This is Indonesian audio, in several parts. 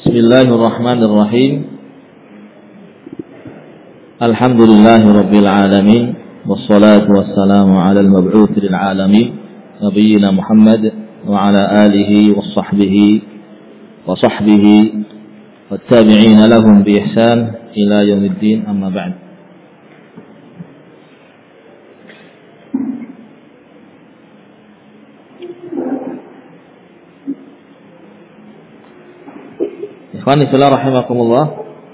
Bismillahirrahmanirrahim. Alhamdulillahirabbil alamin wassalatu wassalamu alal mab'uts lil alamin nabiyyina Muhammad wa ala alihi wa sahbihi wattabi'in lahum bi ihsan ila yaumiddin, amma ba'd. Ikhwani fillah rahimakumullah.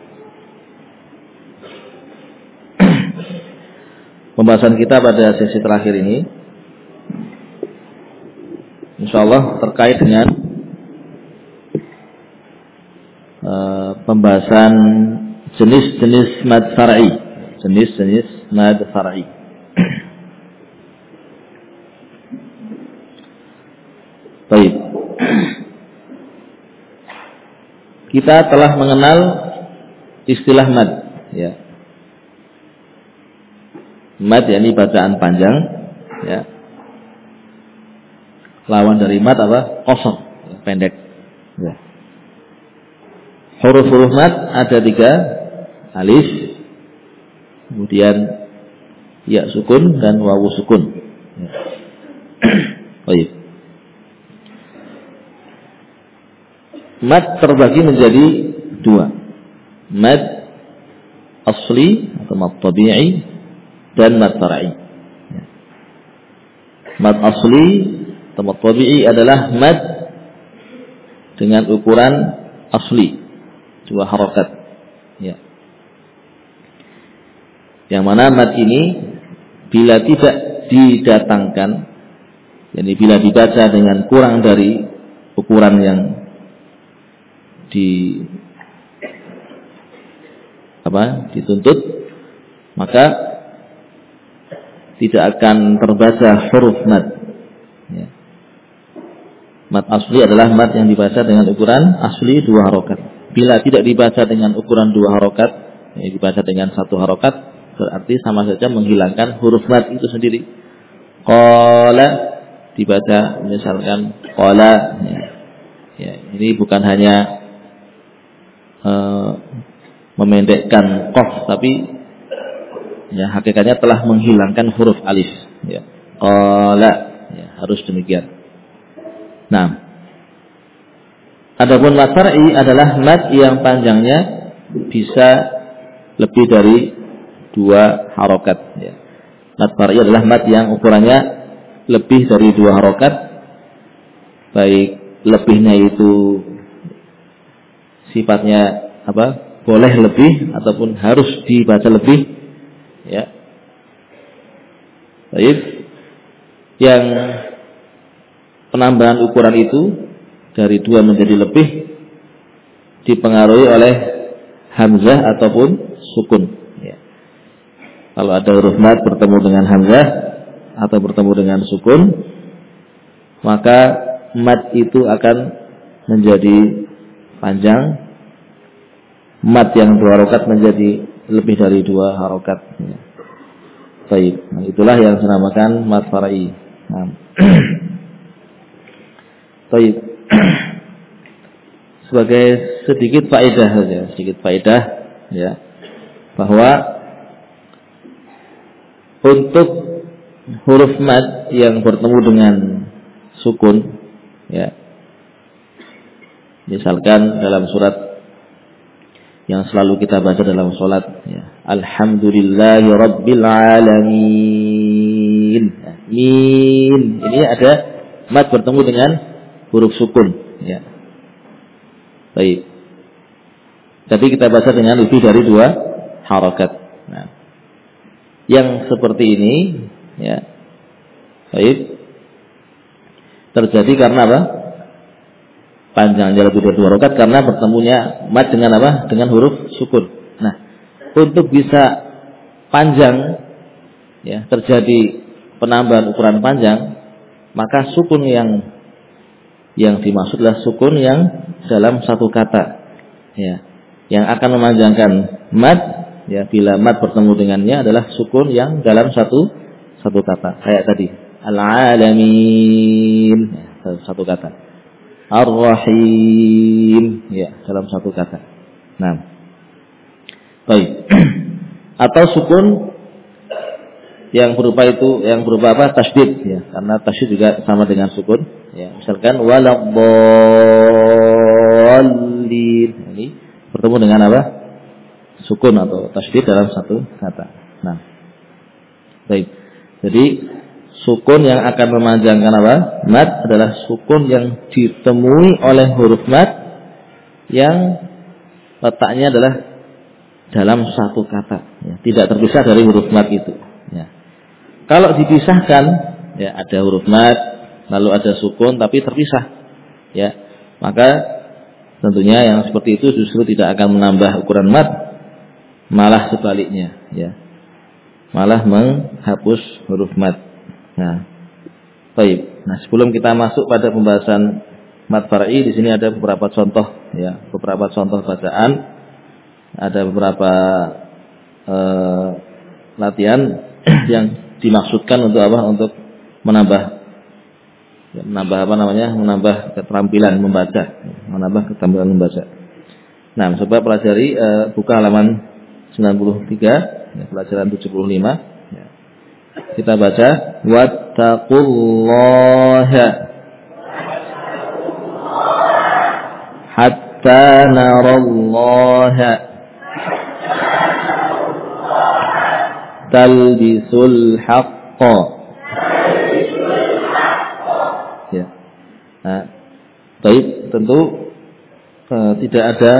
Pembahasan kita pada sesi terakhir ini insyaallah terkait dengan pembahasan jenis-jenis mad far'i. Jenis-jenis mad far'i. Baik. Kita telah mengenal istilah mad, ya. Mad yakni bacaan panjang, ya. Lawan dari mad apa? Qasar, ya, pendek. Ya. Huruf-huruf mad ada 3, alif, kemudian ya sukun dan wawu sukun. Ya. Baik. Mad terbagi menjadi 2. Mad asli atau mad tabi'i dan mad far'i. Mad asli atau mad tabi'i adalah mad dengan ukuran asli, 2 harokat. Ya. Yang mana mad ini bila tidak didatangkan, yakni bila dibaca dengan kurang dari ukuran yang dituntut, maka tidak akan terbaca huruf mad. Ya. Mad asli adalah mad yang dibaca dengan ukuran asli 2 harokat. Bila tidak dibaca dengan ukuran 2 harokat, ya, dibaca dengan 1 harokat, berarti sama saja menghilangkan huruf mad itu sendiri. Qala dibaca misalkan qala. Ya, ini bukan hanya memendekkan qaf, tapi ya hakikatnya telah menghilangkan huruf alif, ya. Qala, ya, harus demikian. Nah, adapun mad far'i adalah mad yang panjangnya bisa lebih dari 2 harokat, ya. Mad far'i adalah mad yang ukurannya lebih dari 2 harokat, baik lebihnya itu sifatnya boleh lebih ataupun harus dibaca lebih, ya. Baik. Yang penambahan ukuran itu dari 2 menjadi lebih dipengaruhi oleh hamzah ataupun sukun, ya. Kalau ada huruf mad bertemu dengan hamzah atau bertemu dengan sukun, maka mad itu akan menjadi panjang. Mad yang 2 harokat menjadi lebih dari 2 harokat. Ya. Baik, nah, itulah yang dinamakan mad far'i. Nah. Baik. Sebagai sedikit faedah saja, ya, bahwa untuk huruf mad yang bertemu dengan sukun, ya, misalkan dalam surat yang selalu kita baca dalam sholat, ya. Alhamdulillahi rabbil alamin. Ya. Min. Ini ada mad bertemu dengan huruf sukun, ya. Baik. Tapi kita baca dengan lebih dari 2 harokat. Nah, yang seperti ini, ya, baik, terjadi karena apa? Panjangnya lebih dari 2 harokat karena bertemunya mad dengan apa? Dengan huruf sukun. Nah, untuk bisa panjang, ya, terjadi penambahan ukuran panjang, maka sukun yang dimaksud adalah sukun yang dalam satu kata, ya, yang akan memanjangkan mad, ya, bila mad bertemu dengannya adalah sukun yang dalam satu kata, kayak tadi al-alamin, ya, satu kata. Ar-Rahim, ya, dalam satu kata. Nah, baik. Atau sukun yang berupa apa? Tasydid ya. Karena tasydid juga sama dengan sukun ya. Misalkan waladdallin. Ini bertemu dengan apa? Sukun atau tasydid dalam satu kata. Nah, baik. Jadi sukun yang akan memanjangkan apa? Mad adalah sukun yang ditemui oleh huruf mad yang letaknya adalah dalam satu kata, ya, tidak terpisah dari huruf mad itu. Ya. Kalau dipisahkan, ya ada huruf mad, lalu ada sukun, tapi terpisah, ya, maka tentunya yang seperti itu justru tidak akan menambah ukuran mad, malah sebaliknya, ya, malah menghapus huruf mad. Nah, baik. Nah, sebelum kita masuk pada pembahasan mad far'i, di sini ada beberapa contoh, ya, beberapa contoh bacaan, ada beberapa latihan yang dimaksudkan untuk apa? Untuk menambah keterampilan membaca, Nah, coba pelajari buka halaman 93, ya, pelajaran 75. Kita baca wattaqullaha hatta narallaha talbisul haqqa. Ya. Nah, baik, tentu tidak ada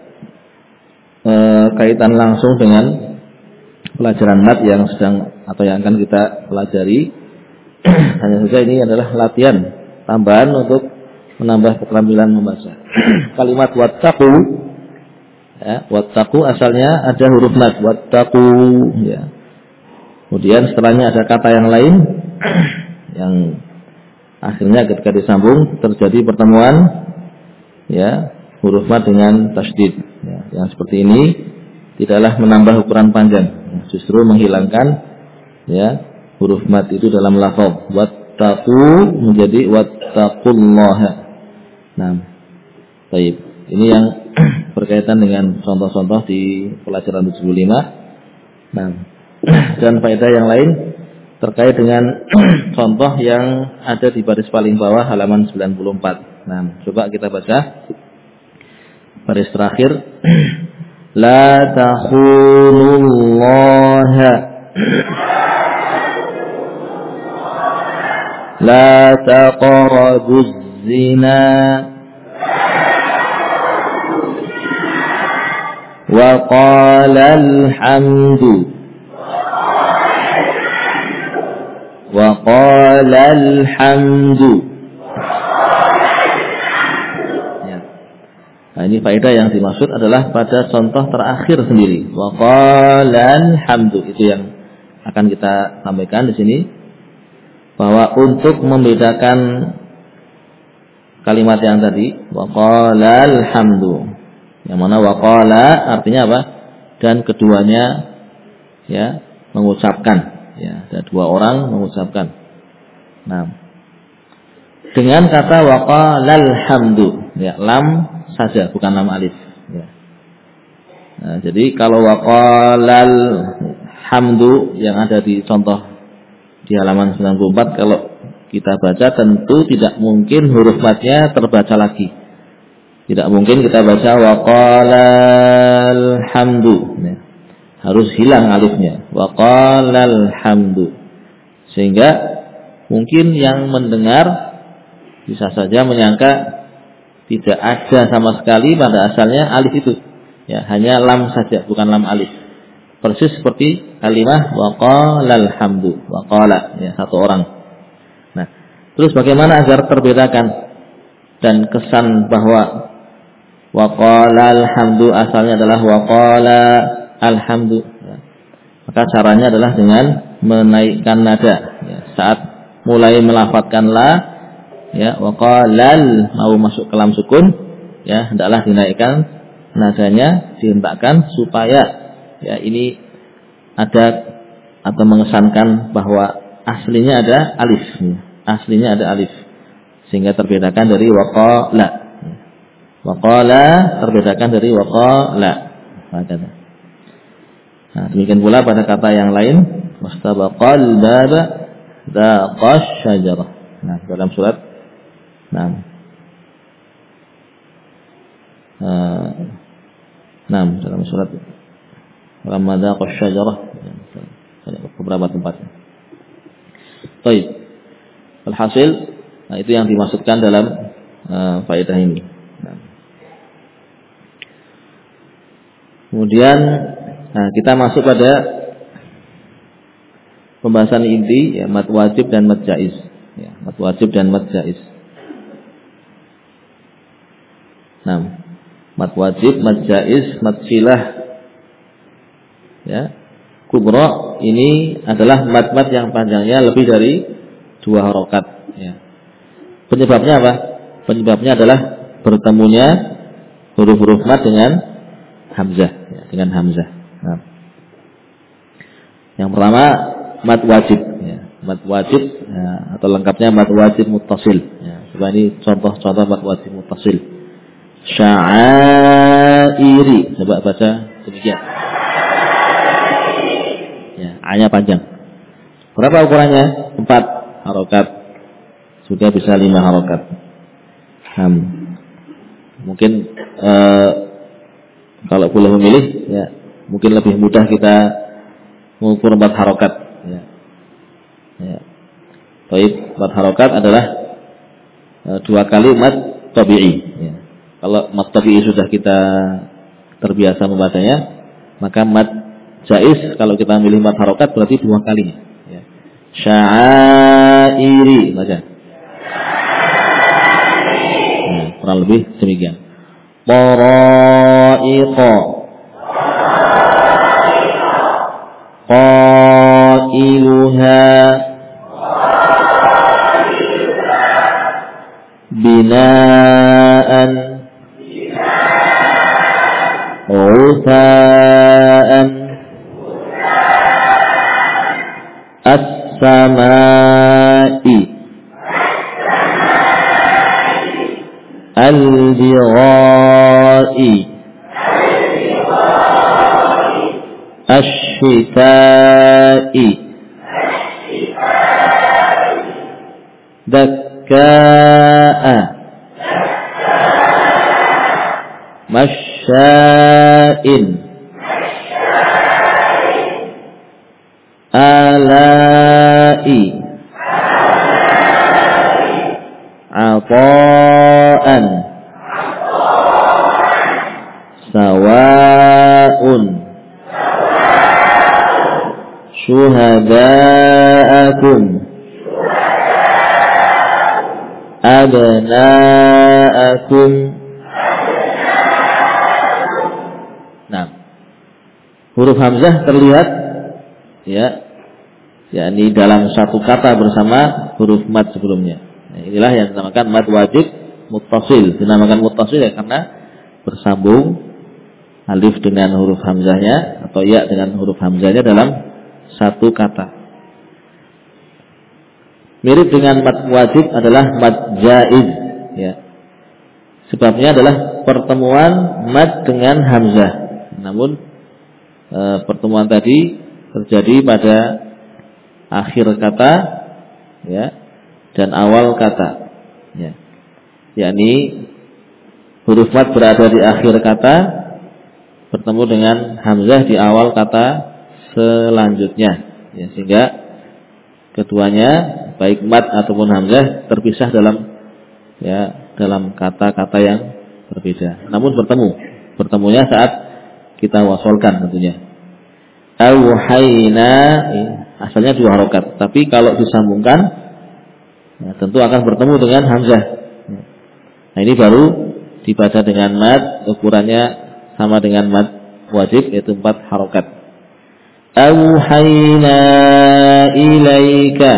kaitan langsung dengan pelajaran mad yang sedang atau yang akan kita pelajari. Hanya saja ini adalah latihan tambahan untuk menambah keterampilan membaca. Kalimat wattaqu, ya, wattaqu asalnya ada huruf mad, wattaqu, ya. Kemudian setelahnya ada kata yang lain yang akhirnya ketika disambung terjadi pertemuan, ya, huruf mad dengan tasydid, ya. Yang seperti ini tidaklah menambah ukuran panjang, justru menghilangkan, ya, huruf mad itu dalam lafaz. Wattaqu menjadi wattaqullaha. Nah, baik. Ini yang berkaitan dengan contoh-contoh di pelajaran 75. Nah, dan faedah yang lain terkait dengan contoh yang ada di baris paling bawah halaman 94. Nah, coba kita baca baris terakhir. La takhunullaha la taqrabuz zina wa qala alhamdu ya. Nah, ini faedah yang dimaksud adalah pada contoh terakhir sendiri. Wa qala alhamdu, itu yang akan kita sampaikan di sini, bahwa untuk membedakan kalimat yang tadi wa qala alhamdu, yang mana wa qala artinya apa? Dan keduanya, ya, mengucapkan, ya, ada dua orang mengucapkan. Nah, dengan kata wa qala alhamdu, ya, lam saja, bukan lam alif, ya. Nah, jadi kalau wa qala alhamdu yang ada di contoh di halaman 94, kalau kita baca tentu tidak mungkin huruf madnya terbaca lagi. Tidak mungkin kita baca wa qala alhamdu, ya. Harus hilang alifnya, wa qala alhamdu. Sehingga mungkin yang mendengar bisa saja menyangka tidak ada sama sekali pada asalnya alif itu, ya, hanya lam saja, bukan lam alif. Persis seperti kalimat wa qala alhamdu, wa qala, ya, satu orang. Nah, terus bagaimana agar terbedakan dan kesan bahwa wa qala alhamdu asalnya adalah wa qala alhamdu, ya. Maka caranya adalah dengan menaikkan nada, ya, saat mulai melafadzkan la, ya, wa qalal mau masuk ke lam sukun, ya, hendaklah dinaikkan nadanya, dihentakkan supaya, ya, ini ada atau mengesankan bahwa aslinya ada alif, ya. Aslinya ada alif, sehingga terbedakan dari wa qala. Waqala terbedakan dari waqala. Nah, demikian pula pada kata yang lain, wastabaqal baba daqash syajarah. Nah, dalam surat dalam surat Ramadan Qasyajarah beberapa tempatnya. Baik. Alhasil, itu yang dimaksudkan dalam faedah ini. Kemudian kita masuk pada pembahasan inti, ya, mad wajib dan mad jaiz. Ya, mad wajib dan mad jaiz. Mad wajib, mad jaiz, mad silah, ya, kubra ini adalah mad-mad yang panjangnya lebih dari 2 harokat. Ya. Penyebabnya apa? Penyebabnya adalah bertemunya huruf-huruf mad dengan hamzah, ya, dengan hamzah. Nah. Yang pertama mad wajib, ya. Mad wajib, ya, atau lengkapnya mad wajib muttasil. Ya. Coba ini contoh-contoh mad wajib muttasil. Sya'airi, coba baca demikian. Ya, A-nya panjang. Berapa ukurannya? 4 harokat. Sudah bisa 5 harokat. Mungkin kalau boleh memilih, ya, mungkin lebih mudah kita mengukur 4 harokat. Ya. Ya. Baik, 4 harokat adalah 2 kali mad tabi'i. Ya. Kalau mad tabi'i sudah kita terbiasa membacanya, maka mad jaiz kalau kita milih mad harokat berarti 2 kali. Ya. Sya'airi baca. Nah, kurang lebih demikian. Tara'iqa, qailuha, bina'an, utha'an, as-sama'i, al-bigha'i, ash-shita'i, dakka'a, masya'in, ala'i, ata'an, sawa'un, syuhada'akum, abna'akum. Nah, huruf hamzah terlihat, ya, yakni dalam satu kata bersama huruf mad sebelumnya. Nah, inilah yang dinamakan mad wajib muttasil. Dinamakan muttasil ya karena bersambung alif dengan huruf hamzahnya atau ya dengan huruf hamzahnya dalam satu kata. Mirip dengan mad wajib adalah mad jaiz, ya. Sebabnya adalah pertemuan mad dengan hamzah. Namun pertemuan tadi terjadi pada akhir kata, ya, dan awal kata, ya. Yakni huruf mad berada di akhir kata bertemu dengan hamzah di awal kata selanjutnya, ya, sehingga keduanya baik mad ataupun hamzah terpisah dalam, ya, dalam kata-kata yang berbeda. Namun bertemunya saat kita wasolkan tentunya. Auhayna, asalnya 2 harokat, tapi kalau disambungkan, ya, tentu akan bertemu dengan hamzah. Nah, ini baru dibaca dengan mad, ukurannya sama dengan mad wajib, yaitu 4 harokat. Auhayna ilaika,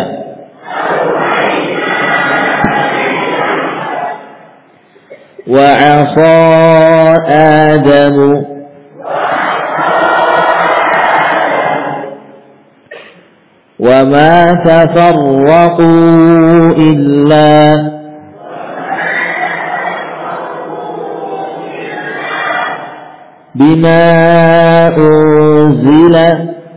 wa 'asa Adamu, wa ma tafarraqu illa bima unzila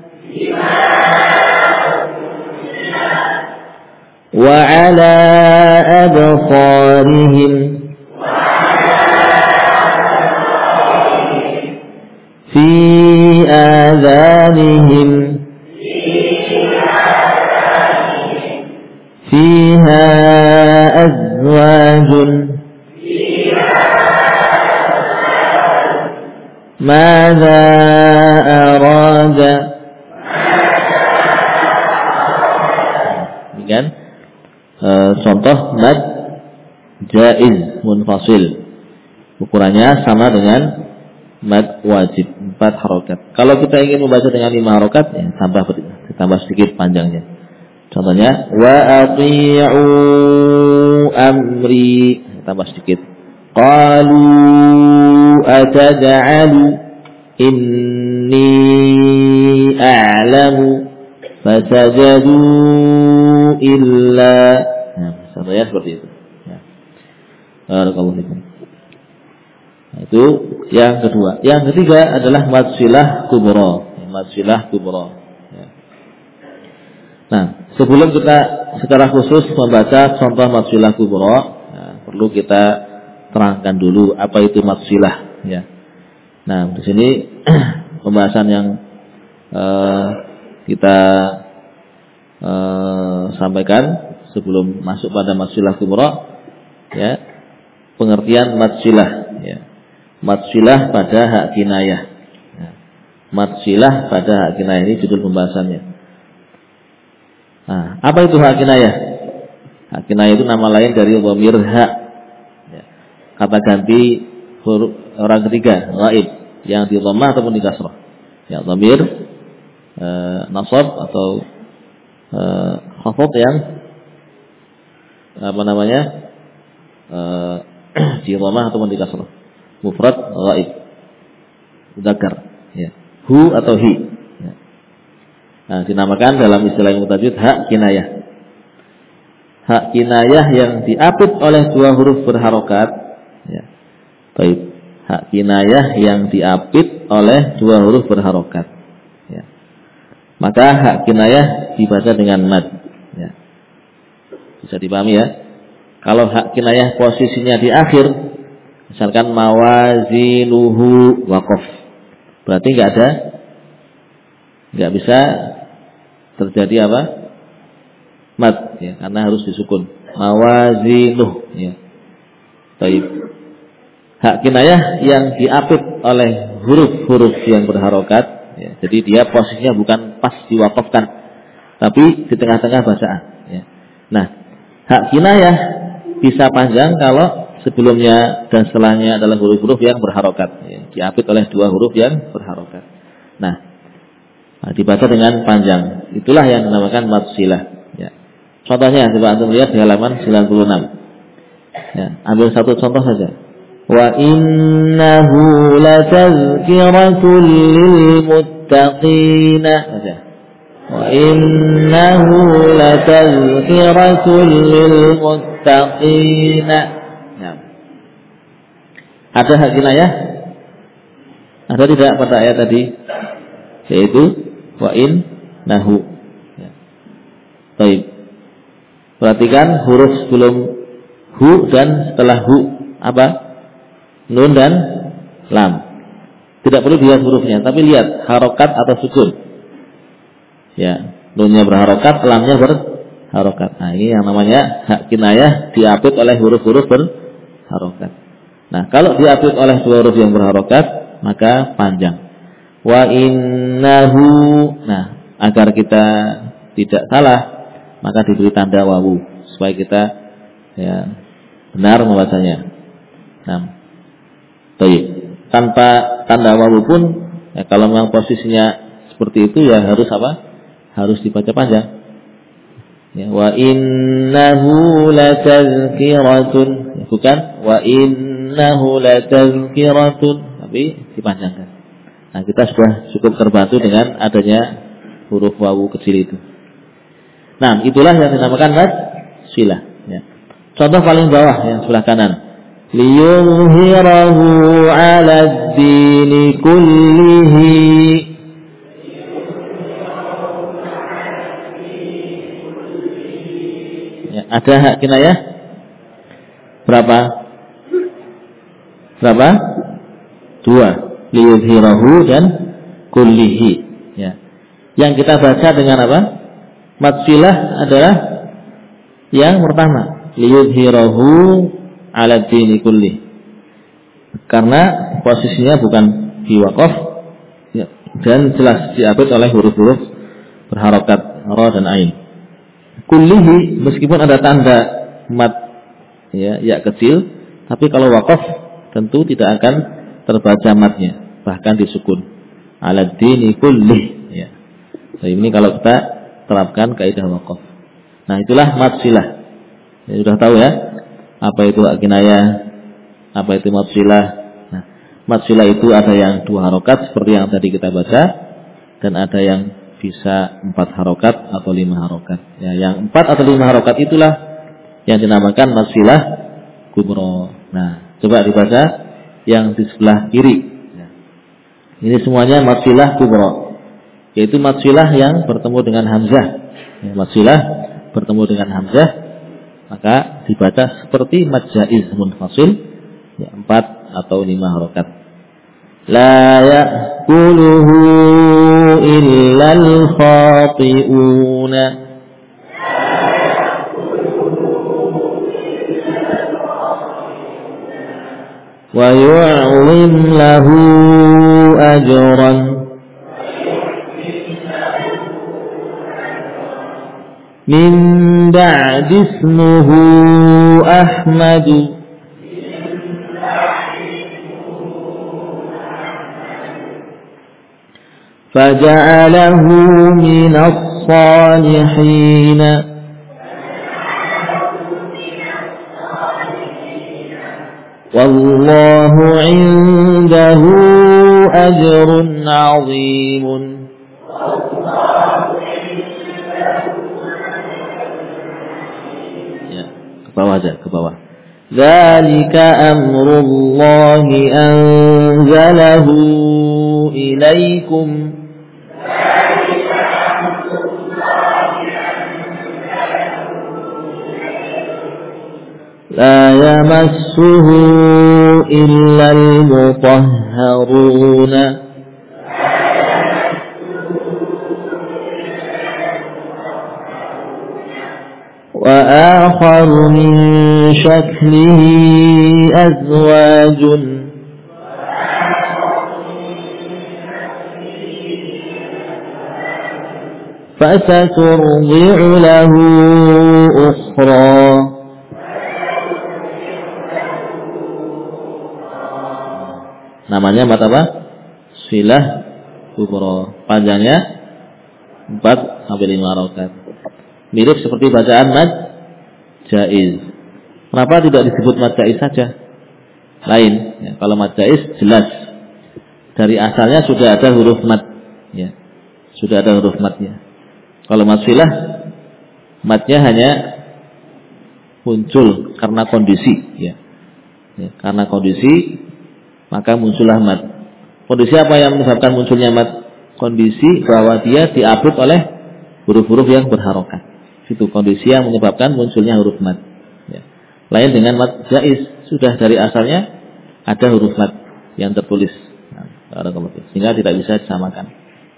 wa ala absarihim fi adhanihim fiha azwajun madza arada. Demikian contoh mad jaiz munfasil, ukurannya sama dengan mad wajib 4 harokat. Kalau kita ingin membaca dengan 5 harokat, ya tambah sedikit panjangnya. Contohnya wa ati'u amri, tambah sedikit. Qalu atad'alu inni a'lamu fasajadu illa. Nah, contohnya seperti itu. Ya. Barakallahu fikum. Itu yang kedua. Yang ketiga adalah mad silah kubra. Mad silah kubra. Ya. Nah, sebelum kita secara khusus membaca contoh mad silah kubra, perlu kita terangkan dulu apa itu mad silah. Ya. Nah, di sini pembahasan yang kita sampaikan sebelum masuk pada mad silah kubra, ya, pengertian mad silah. Ya. Mad silah pada hak kinayah. Ya. Mad silah pada hak kinayah, ini judul pembahasannya. Nah, apa itu hak kinayah? Hak kinayah itu nama lain dari dhamir hak. Ya. Kata ganti orang ketiga, ghaib, yang di dhammah ataupun di kasrah. Ya, dhamir nasab atau khafad yang di dhammah ataupun di kasrah. Mufrad ghaib, dzakar, ya. Hu atau hi. Ya. Nah, dinamakan dalam istilah ilmu tajwid hak kinayah. Hak kinayah yang diapit oleh 2 huruf berharokat. Ya. Baik. Hak kinayah yang diapit oleh 2 huruf berharokat. Ya. Maka hak kinayah dibaca dengan mad. Ya. Bisa dipahami ya. Kalau hak kinayah posisinya di akhir, misalkan mawazinuhu waqaf, berarti nggak bisa terjadi apa? Mad, ya, karena harus disukun. Mawazinuh, ya. Baik. Hak kinayah yang diapit oleh huruf-huruf yang berharokat, ya, jadi dia posisinya bukan pas diwakafkan, tapi di tengah-tengah bacaan. Ya. Nah, hak kinayah bisa panjang kalau sebelumnya dan setelahnya adalah huruf-huruf yang berharokat, ya, diapit oleh 2 huruf yang berharokat. Nah, dibaca dengan panjang. Itulah yang dinamakan mad silah. Ya. Contohnya, coba antum lihat di halaman 96. Ya, ambil satu contoh saja. Wa innahu latazkiratun lil muttaqin. Wa innahu latazkiratun lil muttaqin. Ada hak kinayah? Ada tidak pada ayat tadi? Yaitu wa in nahu. Ya. Baik. Perhatikan huruf sebelum hu dan setelah hu apa? Nun dan lam. Tidak perlu dilihat hurufnya, tapi lihat harokat atau sukun. Ya, nunnya berharokat, lamnya berharokat. Nah, ini yang namanya hak kinayah diapit oleh huruf-huruf berharokat. Nah, kalau diapit oleh 2 huruf yang berharokat, maka panjang. Wa innahu. Nah, agar kita tidak salah, maka diberi tanda wawu supaya kita ya benar membacanya. Nah, baik. Tanpa tanda wawu pun, ya, kalau memang posisinya seperti itu, ya harus apa? Harus dibaca panjang. Ya, wa innahu latazkiratun. Ya, bukan wa innahu latazkiratun, tapi dipanjangkan. Nah, kita sudah cukup terbantu dengan adanya huruf wawu kecil itu. Nah, itulah yang dinamakan mad silah. Ya. Contoh paling bawah yang sebelah kanan. Liyuzhirahu 'ala ad-dini kullihi. Ya, ada hak kinayah berapa? Berapa? 2. Liyudhirahu dan kullihi. Ya. Yang kita baca dengan apa? Mad silah adalah yang pertama, liyudhirahu ala dini kulli. Karena posisinya bukan di waqaf, ya, dan jelas diapit oleh huruf-huruf berharokat ra dan ain. Kullihi meskipun ada tanda mad ya kecil, tapi kalau waqaf tentu tidak akan terbaca madnya, bahkan disukun. Ala dini kulli, ya. Nah, ini kalau kita terapkan kaidah waqaf. Nah, itulah mad silah. Ya, sudah tahu ya apa itu kinayah, apa itu mad silah. Nah, mad silah itu ada yang 2 harokat seperti yang tadi kita baca, dan ada yang bisa 4 harokat atau 5 harokat. Ya, yang 4 atau 5 harokat itulah yang dinamakan mad silah kubra. Nah, coba dibaca yang di sebelah kiri. Ya. Ini semuanya mad silah kubra, yaitu mad silah yang bertemu dengan hamzah. Ya, mad silah bertemu dengan hamzah, maka dibaca seperti mad jaiz munfasil, ya, 4 atau 5 harokat. La ya'kuluhu illal khati'una. Wa yu'lim lahu ajran. Min ba'di ismuhu Ahmadu. فجعله من الصالحين والله عنده أجر عظيم. Ya, ke bawah aja, ke bawah. ذلك أمر الله أنزله إليكم لا يمسه إلا المطهرون وآخر من شكله أزواج فسترضع له أخرى. Namanya mad apa? Silah kubra. Panjangnya 4 sampai 5 harokat. Mirip seperti bacaan mad jaiz. Kenapa tidak disebut mad jaiz saja? Lain. Ya, kalau mad jaiz jelas dari asalnya sudah ada huruf mad. Ya, sudah ada huruf madnya. Kalau mad silah, madnya hanya muncul karena kondisi. Ya, karena kondisi maka muncullah mad. Kondisi apa yang menyebabkan munculnya mad? Kondisi bahwa dia diapit oleh huruf-huruf yang berharokat. Itu kondisi yang menyebabkan munculnya huruf mad. Ya. Lain dengan mad jaiz, sudah dari asalnya ada huruf mad yang tertulis. Nah, sehingga tidak bisa disamakan.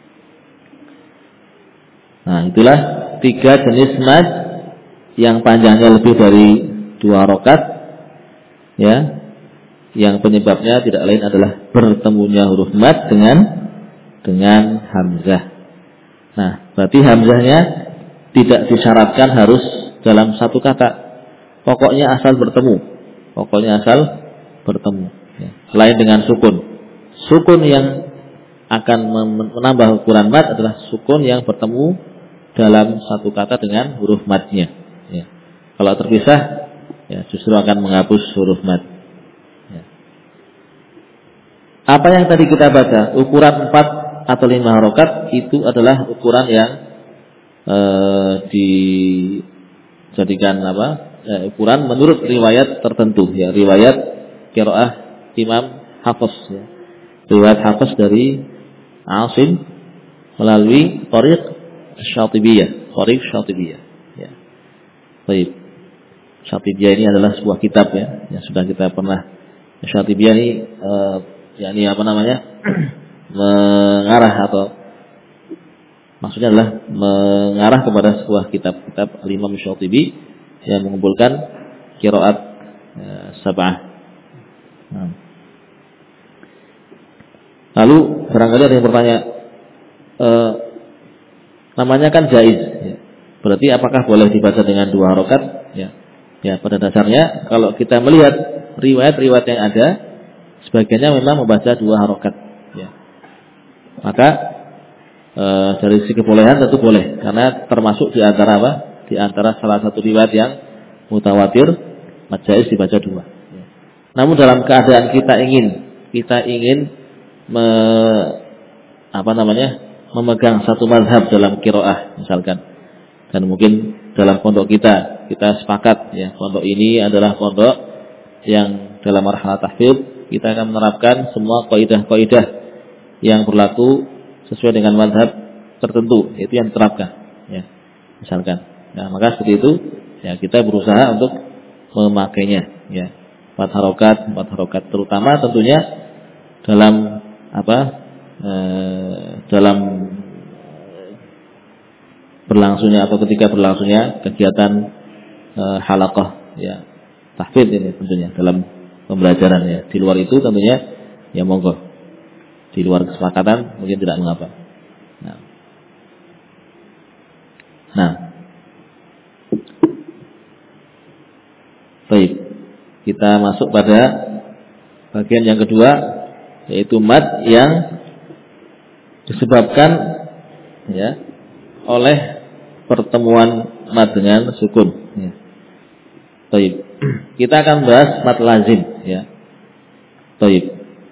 Nah, itulah 3 jenis mad yang panjangnya lebih dari 2 harokat. Ya. Yang penyebabnya tidak lain adalah bertemunya huruf mad dengan hamzah. Nah, berarti hamzahnya tidak disyaratkan harus dalam satu kata. Pokoknya asal bertemu. Ya. Lain dengan sukun. Sukun yang akan menambah ukuran mad adalah sukun yang bertemu dalam satu kata dengan huruf madnya. Ya. Kalau terpisah, ya justru akan menghapus huruf mad. Apa yang tadi kita baca, ukuran 4 atau 5 harokat itu adalah ukuran yang dijadikan ukuran menurut riwayat tertentu, ya, riwayat qiraah Imam Hafiz, ya. riwayat Hafs dari Asim melalui Thariq Syatibiyah, ya. Baik. Syatibiyah ini adalah sebuah kitab ya, yang sudah kita pernah. Syatibiyah ini yakni apa namanya? mengarah atau maksudnya adalah mengarah kepada sebuah kitab Imam Syatibi yang mengumpulkan qiraat sab'ah. Lalu barangkali ada yang bertanya, namanya kan jaiz ya. Berarti apakah boleh dibaca dengan 2 harokat? Ya, pada dasarnya kalau kita melihat riwayat-riwayat yang ada, sebagiannya memang membaca 2 harokat ya. Maka dari segi kebolehan tentu boleh, karena termasuk di antara apa? Di antara salah satu riwayat yang mutawatir, jaiz dibaca 2 ya. Namun dalam keadaan kita ingin memegang satu mazhab dalam qiraah misalkan, dan mungkin dalam pondok kita sepakat ya, pondok ini adalah pondok yang dalam marhalah tahfidz kita akan menerapkan semua kaidah-kaidah yang berlaku sesuai dengan mazhab tertentu, itu yang diterapkan ya, misalkan. Nah, maka seperti itu ya, kita berusaha untuk memakainya ya, 4 harokat terutama tentunya dalam dalam berlangsungnya atau ketika berlangsungnya kegiatan halaqah ya, tahfidz ini tentunya dalam pembelajaran ya. Di luar itu tentunya ya monggo, di luar kesepakatan mungkin tidak mengapa. Nah, baik, kita masuk pada bagian yang kedua, yaitu mad yang disebabkan ya oleh pertemuan mad dengan sukun ya. Baik, kita akan bahas mad lazim ya. Baik,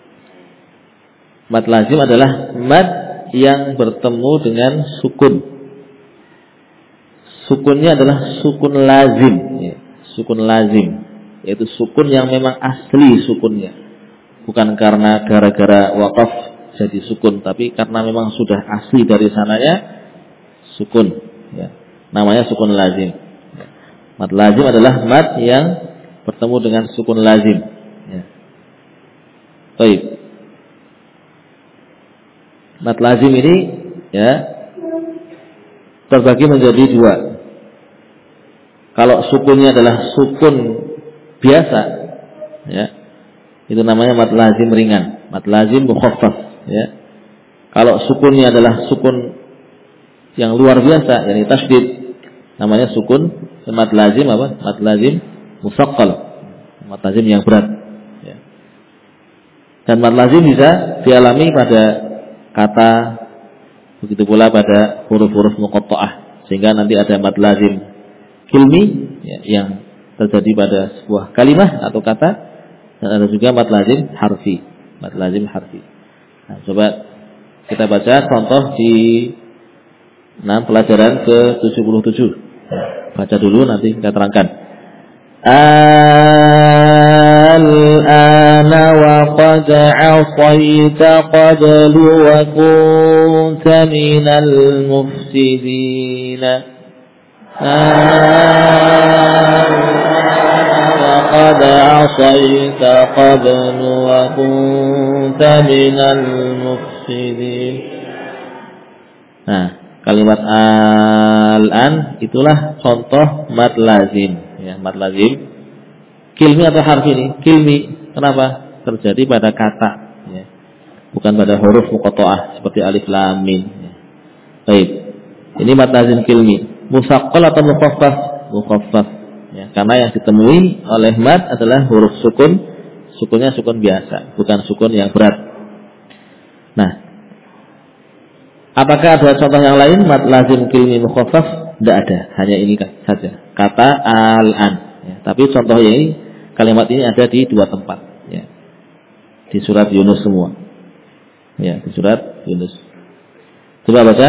mad lazim adalah mad yang bertemu dengan sukun. Sukunnya adalah sukun lazim ya. Sukun lazim, yaitu sukun yang memang asli sukunnya, bukan karena gara-gara wakaf jadi sukun, tapi karena memang sudah asli dari sananya sukun ya. Namanya sukun lazim ya. Mad lazim adalah mad yang bertemu dengan sukun lazim ya. Baik, mad lazim ini ya terbagi menjadi 2. Kalau sukunnya adalah sukun biasa ya, itu namanya mad lazim ringan, mad lazim mukhaffaf ya. Kalau sukunnya adalah sukun yang luar biasa, yakni tasydid, namanya sukun mad lazim apa? Mad lazim musaqqal, mad lazim yang berat ya. Dan mad lazim bisa dialami pada kata, begitu pula pada huruf-huruf muqatta'ah, sehingga nanti ada mad lazim kilmi ya, yang terjadi pada sebuah kalimah atau kata, dan ada juga mad lazim harfi, mad lazim harfi. Nah, coba kita baca contoh di pelajaran ke-77. Baca dulu nanti kita terangkan. Al-ana wa qad 'asayta qablu wa kunta minal mufsidin. وقد عصيت قبل وكنت من المفسدين. Nah, kalimat al-an itulah contoh mad lazim ya, mad lazim kilmi atau harfi ini. Kilmi, kenapa? Terjadi pada kata ya, bukan pada huruf muqatta'ah seperti alif lam mim ya. Baik, ini mad lazim kilmi. Musaqqal atau mukhaffaf? Mukhaffaf ya, karena yang ditemui oleh mad adalah huruf sukun, sukunnya sukun biasa, bukan sukun yang berat. Nah, apakah ada contoh yang lain mad lazim kilmi mukhaffaf? Tidak ada, hanya ini saja, kata al-an ya. Tapi contohnya ini, kalimat ini ada di 2 tempat ya, di surat Yunus semua ya, di surat Yunus. Coba baca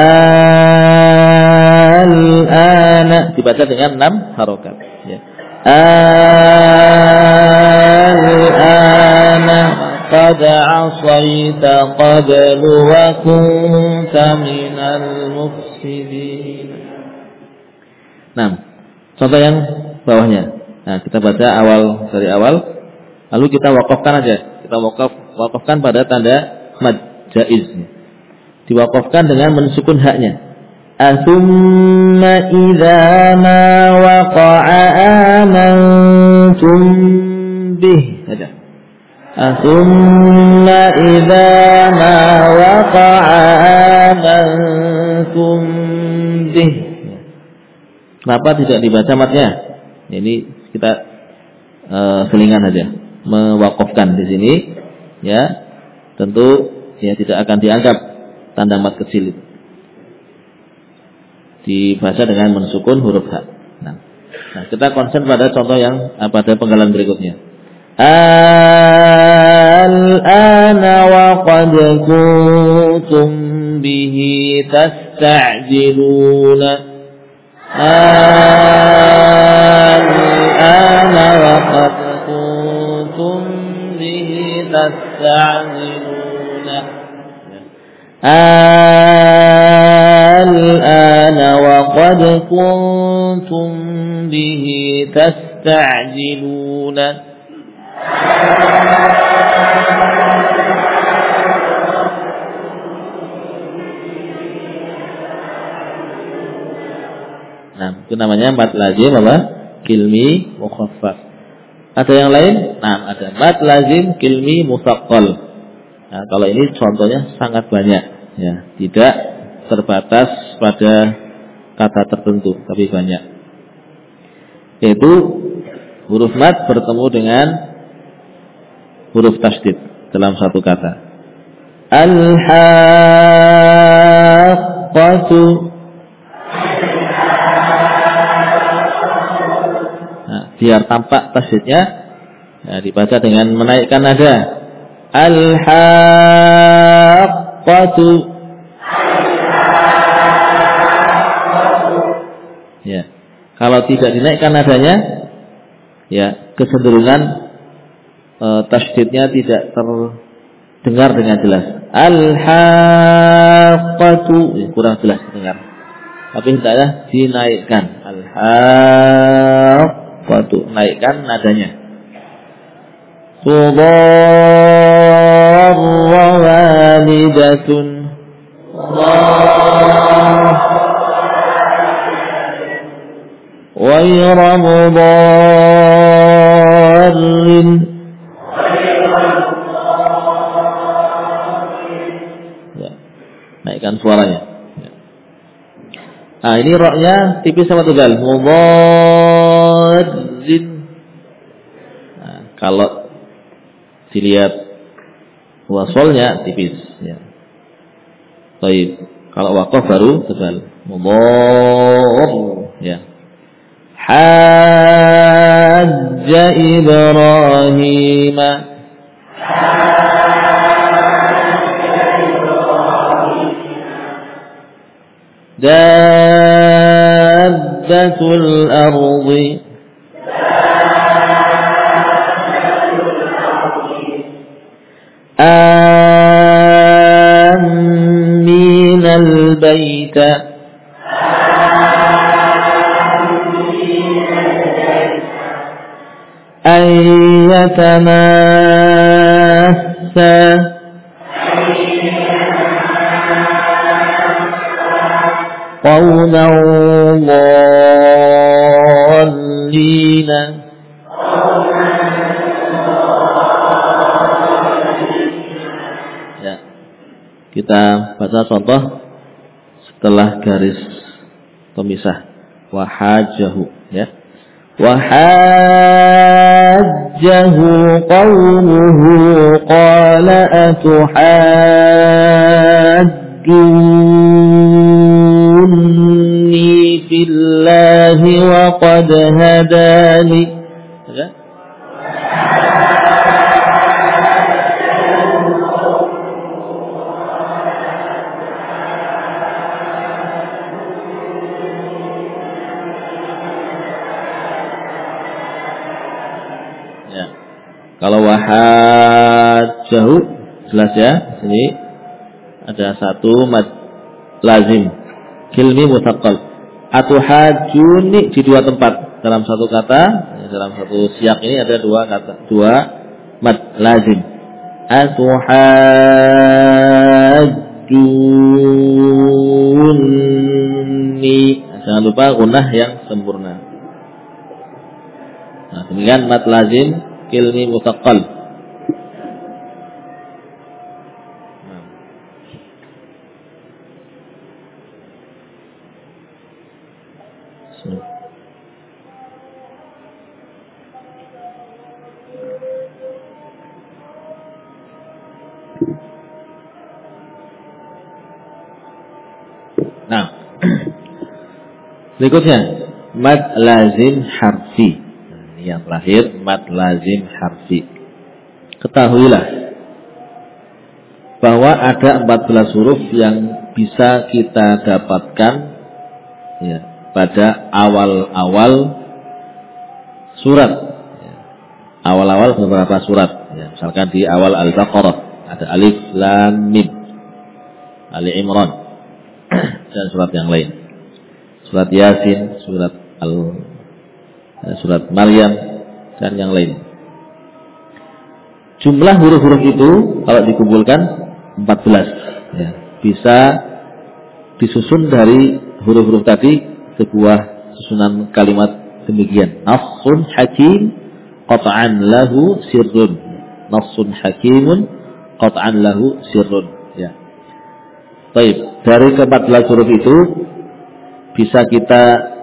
al-ana, dibaca dengan 6 harokat ya. Al-ana قد عصيت قبل وكنت من المفسدين. Nah, contoh yang bawahnya. Nah, kita baca dari awal, lalu kita wakafkan aja. Kita wakafkan pada tanda mad jaiz. Diwakafkan dengan mensukun haknya. Atsumma idza ma waqa'a amantum bih. Ada. Atsumma idza ma waqa'a amantum bih. Kenapa tidak dibaca matnya? Ini kita selingan aja, mewakafkan di sini, ya. Tentu ya tidak akan dianggap tanda mat kecil itu. Dibaca dengan mensukun huruf ha. Nah, kita konsen pada contoh yang pada penggalan berikutnya. Al-ana wa qad kuntum bihi tasta'jiluna. Al-ana wa qad kuntum bihi tasta'jiluna. الآن وقد كنتم به تستعجلون. Nah, itu namanya mad lazim apa? Kilmi mukhaffaf. Ada yang lain? Nah, ada mad lazim kilmi musaqqal. Nah, kalau ini contohnya sangat banyak, ya, tidak terbatas pada kata tertentu, tapi banyak. Yaitu huruf mad bertemu dengan huruf tasydid dalam satu kata. Al-haqqatu. Nah, biar tampak tasydidnya, ya, dibaca dengan menaikkan nada. Al-haqqatu. Ya. Kalau tidak dinaikkan nadanya, ya, kecenderungan tasydidnya tidak terdengar dengan jelas. Al-haqqatu, ya, kurang jelas terdengar. Tapi hendaknya dinaikkan. Al-haqqatu, naikkan nadanya. Tudarra walidatun. غير مضار. Ya, naikkan suaranya. Ya. Nah, ini roknya tipis sama tebal. Mudarin. Nah, kalau dilihat wasolnya tipis. Ya. Baik. Kalau wakaf baru tebal. Mudar. Ya. حاج إبراهيم. دابة الأرض. آمين البيت. أن يتماسى. قولا ضالين. Ya, kita baca contoh setelah garis pemisah. Wahajahu, ya. وحاجه قومه قال أتحاجوني في الله وقد هداني. Kalau wahajahu jelas ya. Jadi ada satu mad lazim kilmi mutsaqqal. Atuhajuni di dua tempat dalam satu kata, dalam satu siyak ini ada dua kata, dua mad lazim. Atuhajuni, jangan lupa gunnah yang sempurna. Nah, demikian mad lazim kilmi mutsaqqal. Nah, berikutnya mad lazim harfi. Yang terakhir mad lazim harfi. Ketahuilah bahwa ada 14 huruf yang bisa kita dapatkan ya, pada awal-awal surat. Ya, awal-awal beberapa surat. Ya, misalkan di awal Al-Baqarah ada alif, lam, mim, Ali Imran dan surat yang lain. Surat Yasin, surat Maryam dan yang lain. Jumlah huruf-huruf itu kalau dikumpulkan 14 ya, bisa disusun dari huruf-huruf tadi sebuah susunan kalimat demikian. Nassun hakim qat'an lahu sirrun. Nassun hakimun qat'an lahu sirrun ya. Baik, dari ke-14 huruf itu bisa kita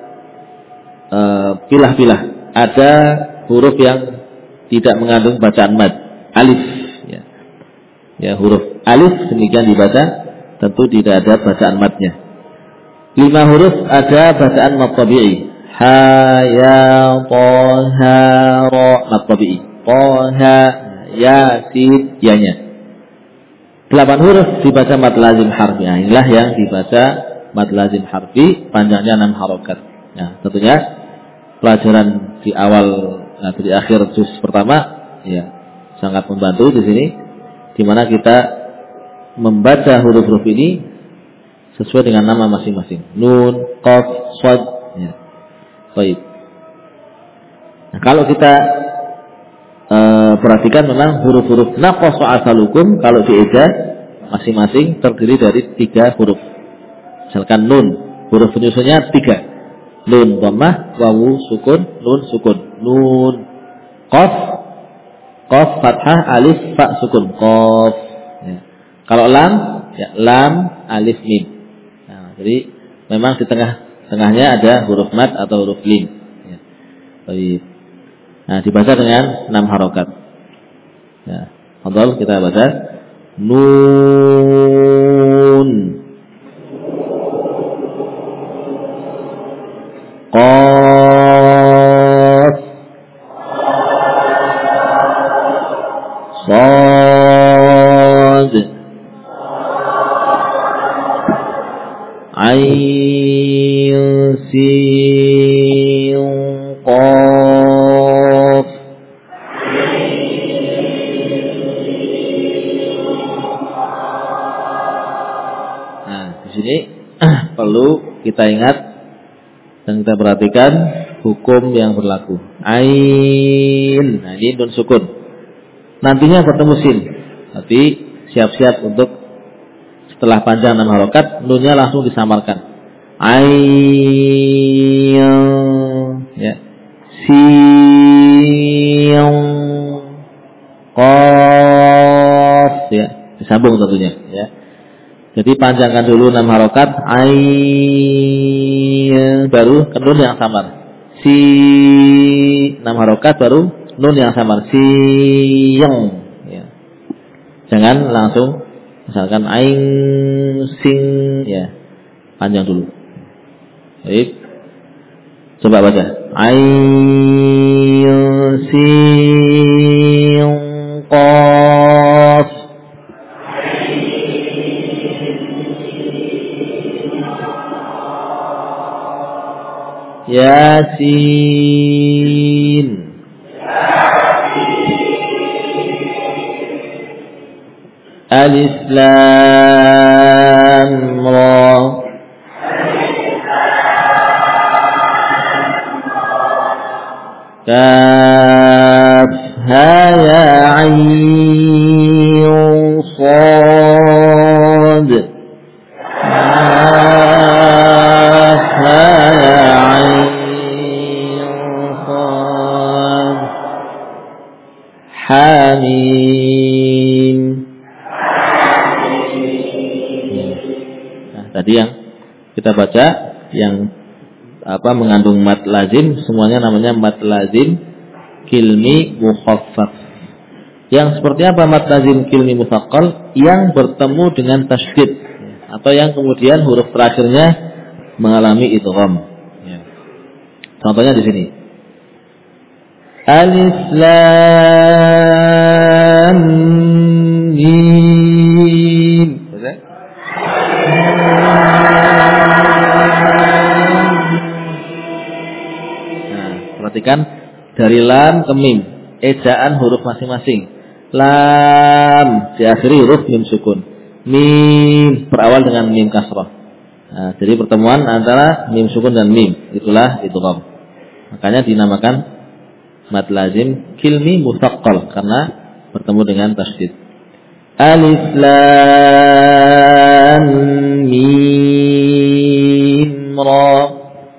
pilah-pilah. Ada huruf yang tidak mengandung bacaan mad, alif ya. Ya, huruf alif demikian dibaca, tentu tidak ada bacaan madnya. 5 huruf ada bacaan mad tabi'i. Ha, ya, ta, ha, ra, mad tabi'i. Ta, ha, ya, sin, ya-nya. 8 huruf dibaca mad lazim harfi. Nah, inilah yang dibaca mad lazim harfi, panjangnya 6 harokat. Nah, tentunya pelajaran di awal, di akhir juz pertama, ya sangat membantu di sini, di mana kita membaca huruf-huruf ini sesuai dengan nama masing-masing. Nun, qaf, shad. Ya. Baik. Nah, kalau kita perhatikan memang huruf-huruf naqasa asalukum kalau diejaz masing-masing terdiri dari 3 huruf. Misalkan nun, huruf penyusunnya 3. Nun dhammah, wawu sukun, nun sukun. Nun, qaf, qaf fathah, alif fa sukun, qaf. Ya. Kalau lam, ya lam, alif mim. Nah, jadi memang di tengahnya ada huruf mad atau huruf lim. Ya. Baik. Nah, dibaca dengan 6 harokat. Ya, fadhal kita baca. Nun, qaf, shad, ain, sin, qaf. Nah, di sini perlu kita ingat dan kita perhatikan hukum yang berlaku. Ain, nah ini nun sukun. Nantinya bertemu sin. Tapi siap-siap untuk setelah panjang 6 harokat, nunnya langsung disamarkan. Ain, ya. Sin, qaf, ya. Disambung tentunya, ya. Jadi panjangkan dulu 6 harokat, ain, baru ke nun yang samar. Si 6 harokat baru nun yang samar. Siyang, ya. Jangan langsung misalkan ain sing, ya. Panjang dulu. Baik. Coba baca. Ain sing qaf. Yasin. Alif lam ra. Kaf ha ya ain sad. Kaf ha ya ain sad. Hamim. Nah, tadi yang kita baca yang mengandung mad lazim semuanya namanya mad lazim kilmi mukhaffaf. Yang seperti apa mad lazim kilmi mutsaqqal? Yang bertemu dengan tasydid atau yang kemudian huruf terakhirnya mengalami idgham. Ya. Contohnya di sini. Alif lam mim. Perhatikan dari lam ke mim, ejaan huruf masing-masing. Lam diakhiri huruf mim sukun. Mim berawal dengan mim kasrah. Nah, jadi pertemuan antara mim sukun dan mim itulah idgham. Makanya dinamakan mad lazim kilmi mutsaqqal karena bertemu dengan tasydid. Alif lam mim ra.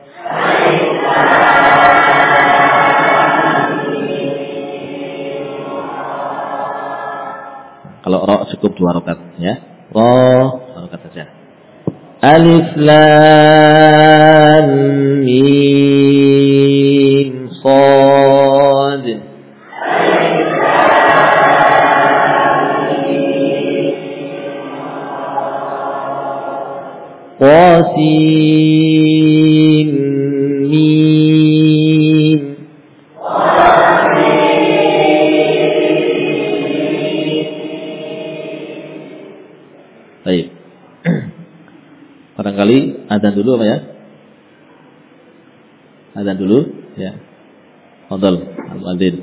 Kalau ra cukup 2 rakaat ya. Ra 2 rakaat saja. Alif lam mim shad. Qasim mim. Baik. Barangkali adzan dulu apa ya? Adzan dulu ya. Fadhal al-muadzin.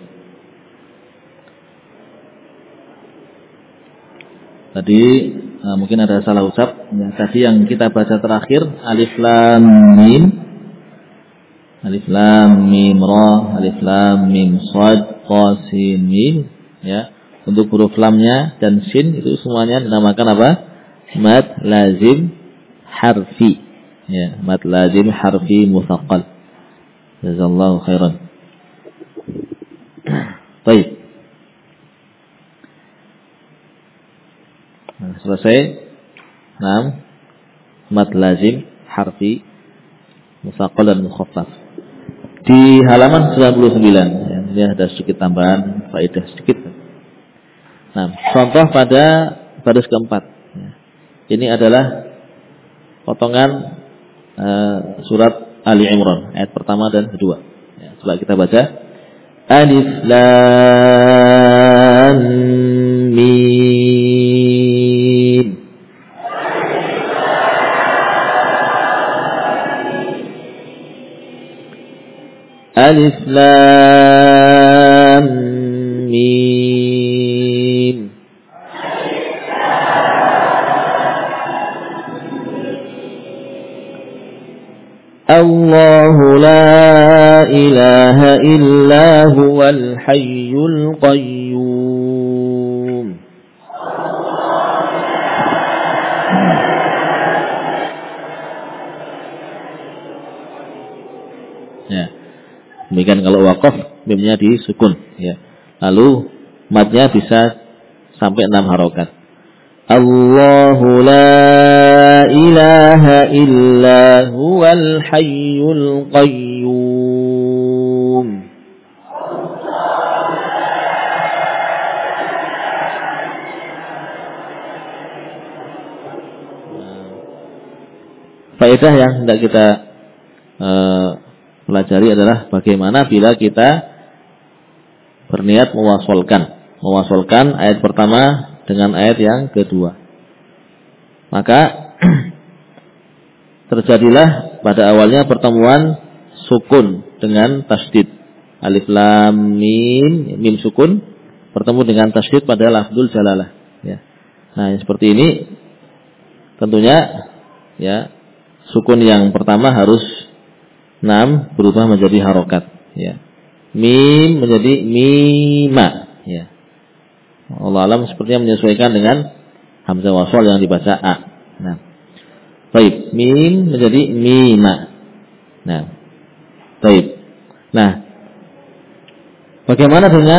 Tadi mungkin ada salah ucap. Ya, tadi yang kita baca terakhir alif lam mim. Alif lam mim ra, alif lam mim shad, qa sin mim ya. Untuk huruf lamnya dan sin itu semuanya dinamakan apa? Mad lazim harfi ya, mad lazim harfi mutsaqqal. Jazakallahu khairan. Baik. Nah, selesai. 6 mad lazim harfi mutsaqqal dan mukhaffaf. Di halaman 99 ya, ini ada sedikit tambahan faedah sedikit. Nah, contoh pada baris keempat. Ini adalah potongan surat Ali Imran ayat pertama dan kedua. Ya, coba kita baca. Alif lam mim. Alif lam mim. Allahu la ilaha illa huwal hayyul qayyum. Ya. Demikian kalau waqaf mimnya disukun ya. Lalu madnya bisa sampai 6 harokat. Allahu la ilaha illa huwal hayyul qayyum. Faedah yang hendak kita pelajari adalah bagaimana bila kita berniat mewasolkan ayat pertama dengan ayat yang kedua. Maka terjadilah pada awalnya pertemuan sukun dengan tasydid. Alif lam mim, mim sukun bertemu dengan tasydid pada lafzul jalalah ya. Nah, yang seperti ini tentunya ya sukun yang pertama harus berubah menjadi harokat. Ya. Mim menjadi mima. Ya. Allah alam sepertinya menyesuaikan dengan hamzah wasal yang dibaca a. Nah, baik, mim menjadi mima. Nah, baik. Nah, bagaimana dengan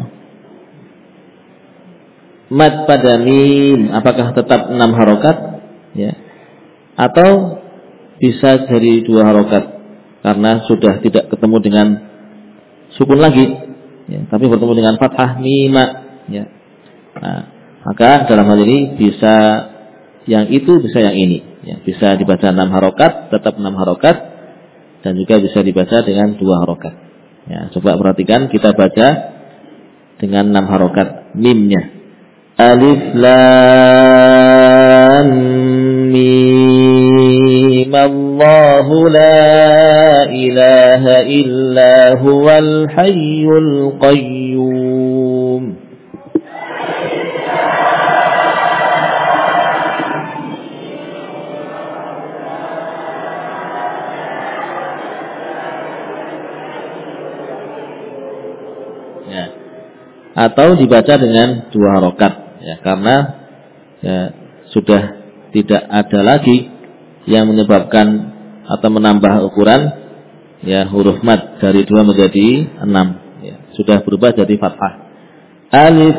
mad pada mim? Apakah tetap 6 harokat? Ya. Atau bisa jadi 2 harokat karena sudah tidak ketemu dengan sukun lagi, ya, tapi bertemu dengan fathah mima. Ya. Nah, maka dalam hal ini bisa yang itu, bisa yang ini. Ya, bisa dibaca 6 harokat, tetap 6 harokat, dan juga bisa dibaca dengan 2 harokat. Ya, coba perhatikan kita baca dengan 6 harokat mimnya. Alif lam mim Allahu la ilaha illa huwal hayyul qayyum. Ya. Atau dibaca dengan 2 harokat, ya, karena ya, sudah tidak ada lagi yang menyebabkan atau menambah ukuran ya huruf mad dari 2 menjadi 6, ya, sudah berubah jadi fathah. Alif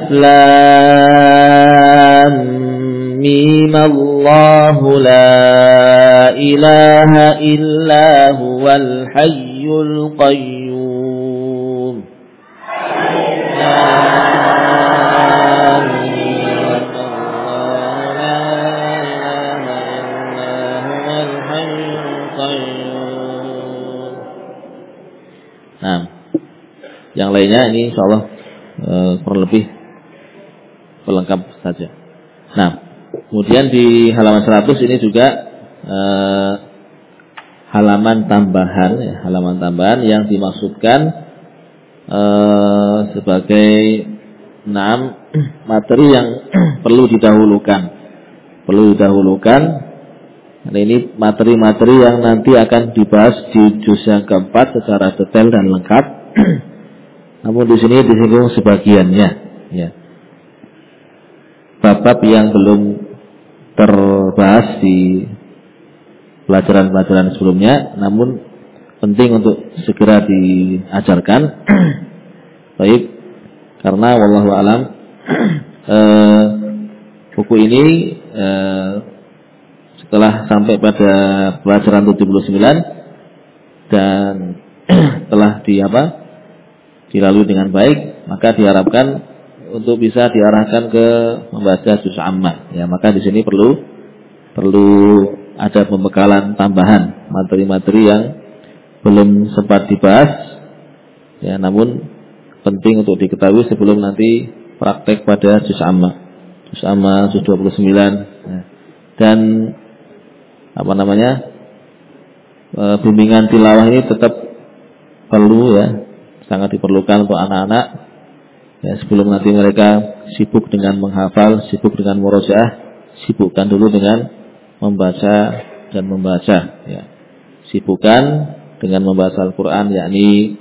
lam mim Allahu la ilaha illa huwal hayyul qayyum. Nah, yang lainnya ini insyaallah kurang lebih pelengkap saja. Nah, kemudian di halaman 100 ini juga halaman tambahan, ya, halaman tambahan yang dimaksudkan sebagai materi yang perlu didahulukan. Nah, ini materi-materi yang nanti akan dibahas di juz yang keempat secara detail dan lengkap. Namun di sini disinggung sebagiannya, ya. Bab-bab yang belum terbahas di pelajaran-pelajaran sebelumnya, namun penting untuk segera diajarkan. Baik, karena wallahu alam buku ini setelah sampai pada pelajaran 79 dan telah dilalui dengan baik, maka diharapkan untuk bisa diarahkan ke membaca juz ammah. Ya, maka di sini perlu ada pembekalan tambahan materi-materi yang belum sempat dibahas. Ya, namun penting untuk diketahui sebelum nanti praktek pada juz ammah. Juz ammah juz 29. Ya. Dan bimbingan tilawah ini tetap perlu, ya, sangat diperlukan untuk anak-anak, ya, sebelum nanti mereka sibuk dengan menghafal, sibuk dengan murojaah, sibukkan dulu dengan membaca dan membaca, ya. Sibukkan dengan membaca Al-Qur'an, yakni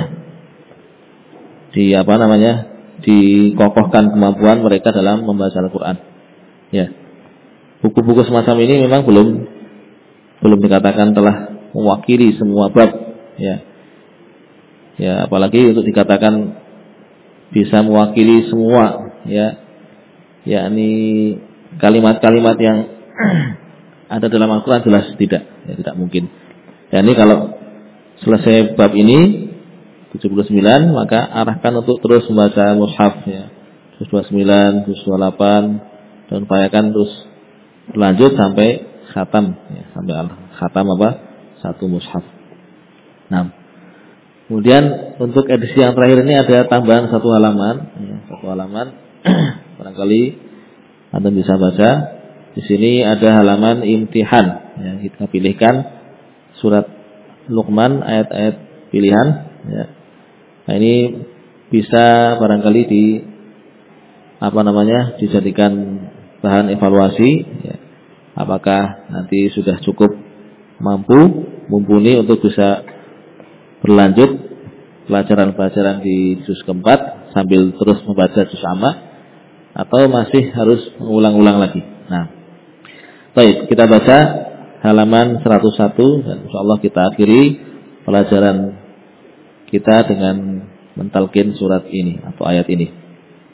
dikokohkan kemampuan mereka dalam membaca Al-Qur'an. Ya. Buku-buku semacam ini memang belum dikatakan telah mewakili semua bab, ya. Ya, apalagi untuk dikatakan bisa mewakili semua, ya, yakni kalimat-kalimat yang ada dalam Al-Qur'an jelas tidak, ya, tidak mungkin. Dan ini kalau selesai bab ini 79, maka arahkan untuk terus membaca mushaf, ya. Juz 29, juz 28, dan upayakan terus berlanjut sampai khatam, ya, sampai khatam satu mushaf. Nah, kemudian untuk edisi yang terakhir ini ada tambahan satu halaman, ya, barangkali Anda bisa baca. Di sini ada halaman imtihan, ya, kita pilihkan surat Luqman ayat-ayat pilihan, ya. Nah, ini bisa barangkali dijadikan bahan evaluasi, ya. Apakah nanti sudah cukup mumpuni untuk bisa berlanjut pelajaran-pelajaran di juz keempat sambil terus membaca juz amma, atau masih harus mengulang-ulang lagi. Nah, baik, kita baca halaman 101 dan insyaallah kita akhiri pelajaran kita dengan mentalkin surat ini atau ayat ini.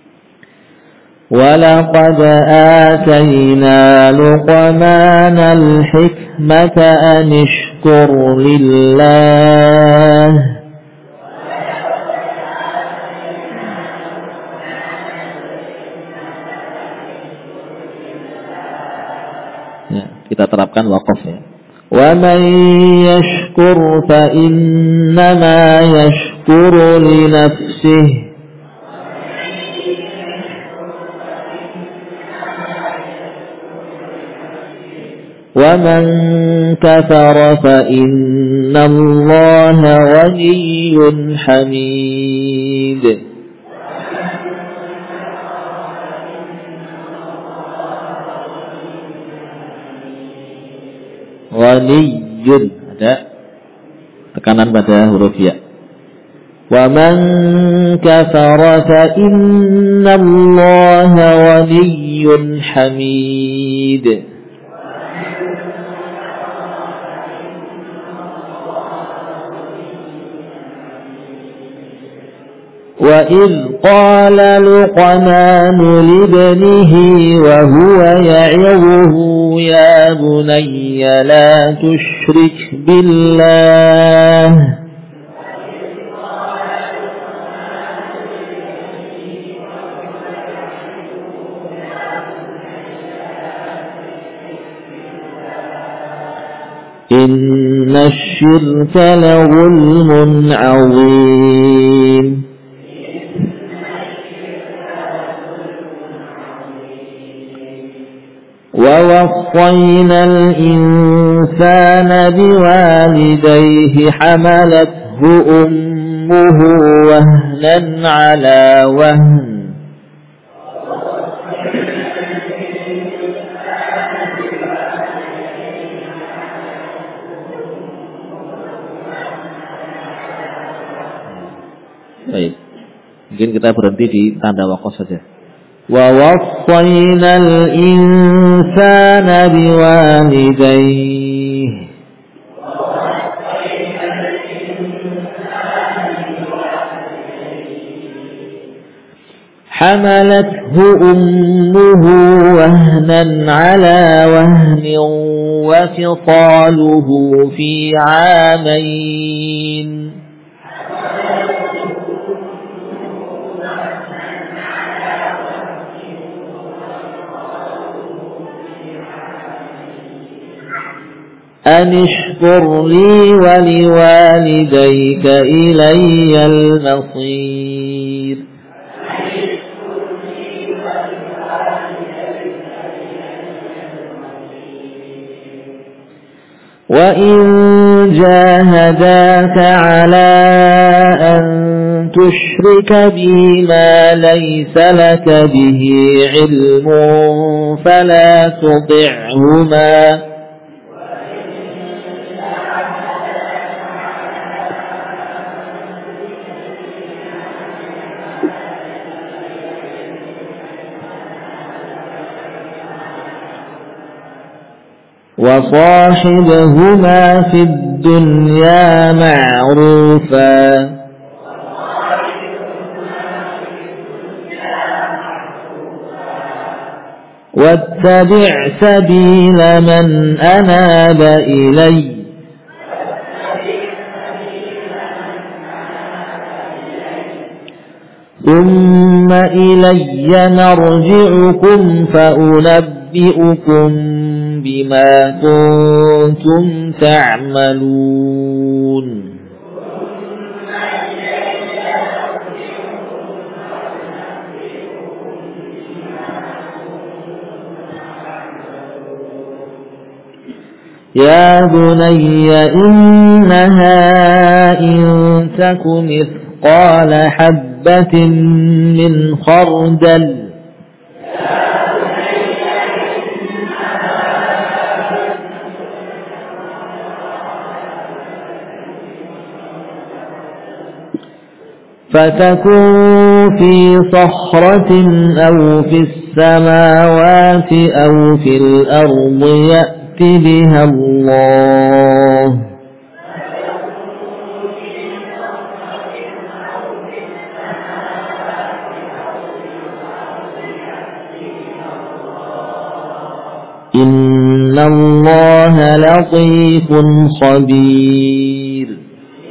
وَلَقَدْ آتَيْنَا لُقْمَانَ الْحِكْمَةَ أَنِ اشْكُرْ لِلَّهِ. Ya, kita terapkan waqaf ya. وَمَنْ يَشْكُرْ فَإِنَّمَا يَشْكُرُ لِنَفْسِهِ وَمَنْ كَفَرَ فَإِنَّ اللَّهَ غَنِيٌّ حَمِيدٌ. Ghaniyyun, ada tekanan pada huruf ya. وَمَنْ كَفَرَ فَإِنَّ اللَّهَ غَنِيٌّ حَمِيدٌ. وَإِذْ قَالَ لُقْمَانُ لِابْنِهِ وَهُوَ يَعِظُهُ يَا بُنَيَّ لَا تُشْرِكْ بِاللَّهِ إِنَّ الشِّرْكَ لَظُلْمٌ عَظِيمٌ. وَوَصَّيْنَا الْإِنسَانَ بِوَالِدَيْهِ حَمَلَتْهُ أُمُّهُ وَهْنًا عَلَى وَهْنٍ Baik, mungkin kita berhenti di tanda waqaf saja. وَوَصَّيْنَا الْإِنسَانَ بِوَالِدَيْهِ حَمَلَتْهُ أُمُّهُ وَهْنًا عَلَى وَهْنٍ وَفِصَالُهُ فِي عَامَيْنِ أن اشكر لي ولوالديك إلي المصير. وإن جاهداك على أن تشرك بي ما ليس لك به علم فلا تطعهما وصاحبهما في الدنيا معروفا واتبع سبيل من أناب إلي ثم إلي مرجعكم فأنبئكم بما كنتم تعملون. يا بني إنها إن تك مثقال حبة من خردل فتكون في صخرة أو في السماوات أو في الأرض يأت بها الله إن الله لطيف خبير.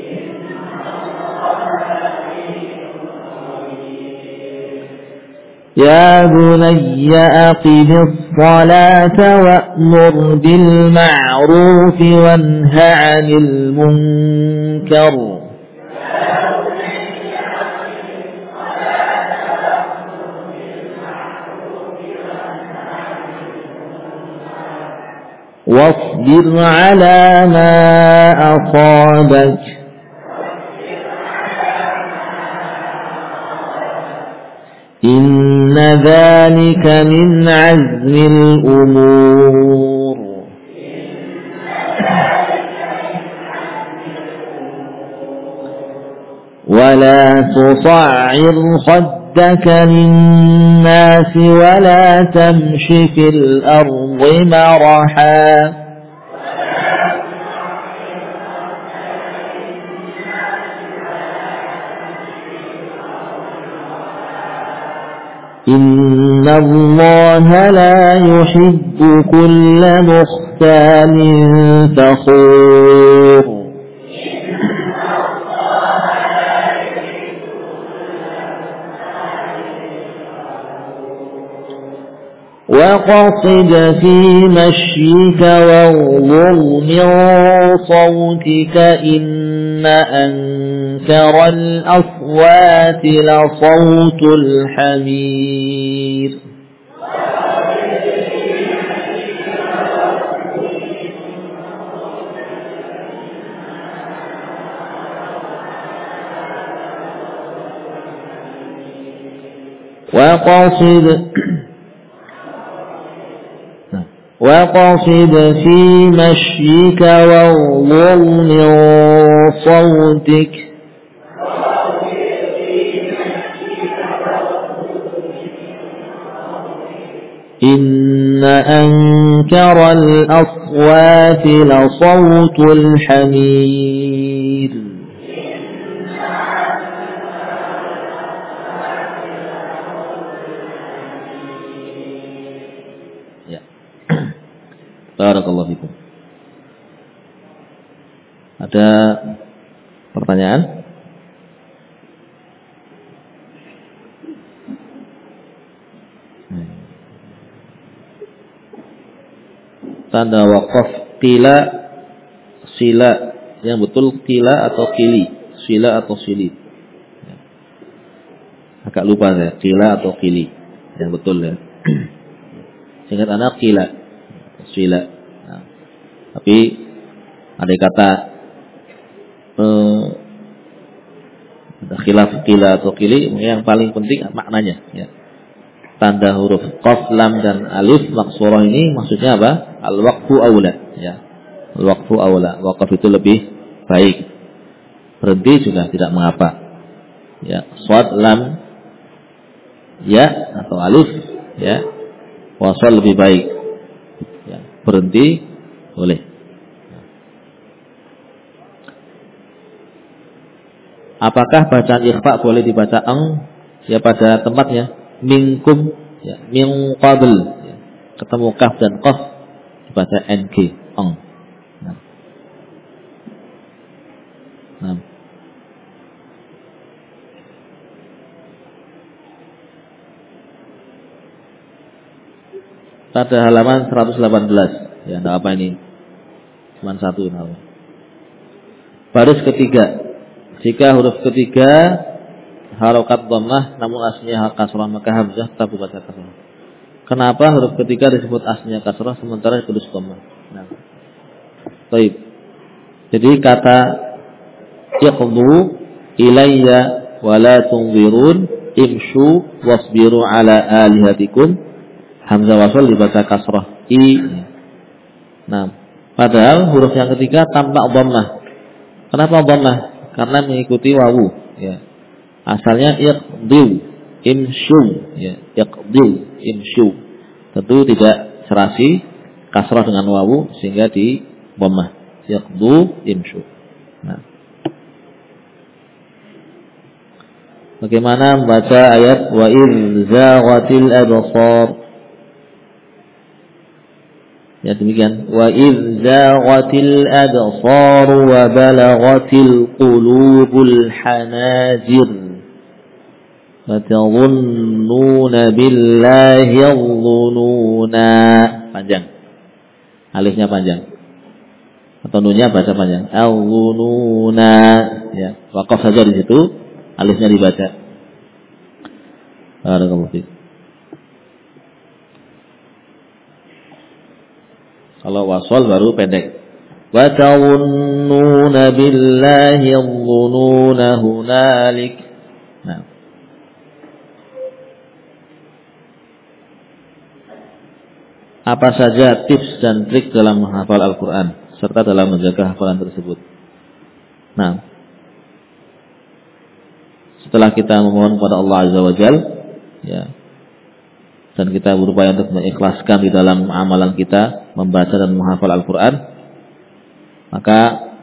يا بني أقم الصلاة وأمر بالمعروف وانه عن المنكر واصبر على ما أصابك إن ذلك من عزم الأمور. ولا تصعر خدك للناس ولا تمش في الأرض مرحا إن الله لا يحب كل مختال فخور. وقصد في مشيك واغضض من صوتك إن أنكر الأصوات لصوت الحمير. وقصد في مشيك واغضض من صوتك إن أنكر الأصوات لصوت الحمير. Barakallahu fikum. Ada pertanyaan? Tanda wakaf qila sila yang betul qila atau qili, sila atau sili. Agak lupa saya, qila atau qili yang betul ya. Singkat anak qila sila. Nah, tapi ada kata ada khilaf qila atau qili, yang paling penting maknanya ya. Tanda huruf qaf, lam dan alif maksurah ini maksudnya apa? Al-waqfu aula ya. Al-waqfu aula, waqaf itu lebih baik. Berhenti juga tidak mengapa. Ya, shad, lam, ya atau alif ya. Wasal lebih baik. Berhenti boleh. Apakah bacaan ikhfa boleh dibaca ang ya pada tempatnya? Minkum ya, min qabl ya. Ketemu kaf dan qaf dibaca ng ang. Nah. Pada halaman 118 ya, enggak apa ini, cuma satu nama. Baris ketiga, jika huruf ketiga harokat dhammah namun aslinya kasrah maka hamzah tetap dibaca kasrah. Kenapa huruf ketiga disebut aslinya kasrah sementara tulis dhammah? Nah, baik. Jadi kata yaqdu ilayya wala tunzirun imshu wasbiru ala alihatikum, hamzah wasal dibaca kasrah i. Nah, padahal huruf yang ketiga tampak dhammah. Kenapa dhammah? Karena mengikuti wawu ya. Asalnya iqdiu, imsyu, ya, iqdiu, imsyu. Tentu tidak serasi kasrah dengan wawu sehingga di dhammah. Iqdu, imsyu. Nah. Bagaimana membaca ayat wa idz zaghatil absar? Ya demikian. Wa idz zaghatil absar wa balaghatil qulubul hanajir wa tadhunnuna billahi adh-dhununa. Panjang. Alifnya panjang. Atau nunnya baca panjang. Adh-dhununa. Ya, waqaf saja di situ. Alifnya dibaca. Barakallahu fiik. Kalau wasal baru pendek. Wa ta'unnuna billahi adh-dhununa hunalik. Nah. Apa saja tips dan trik dalam menghafal Al-Qur'an serta dalam menjaga hafalan tersebut? Nah, setelah kita memohon kepada Allah Azza wa Jalla, ya, dan kita berupaya untuk mengikhlaskan di dalam amalan kita membaca dan menghafal Al-Quran, maka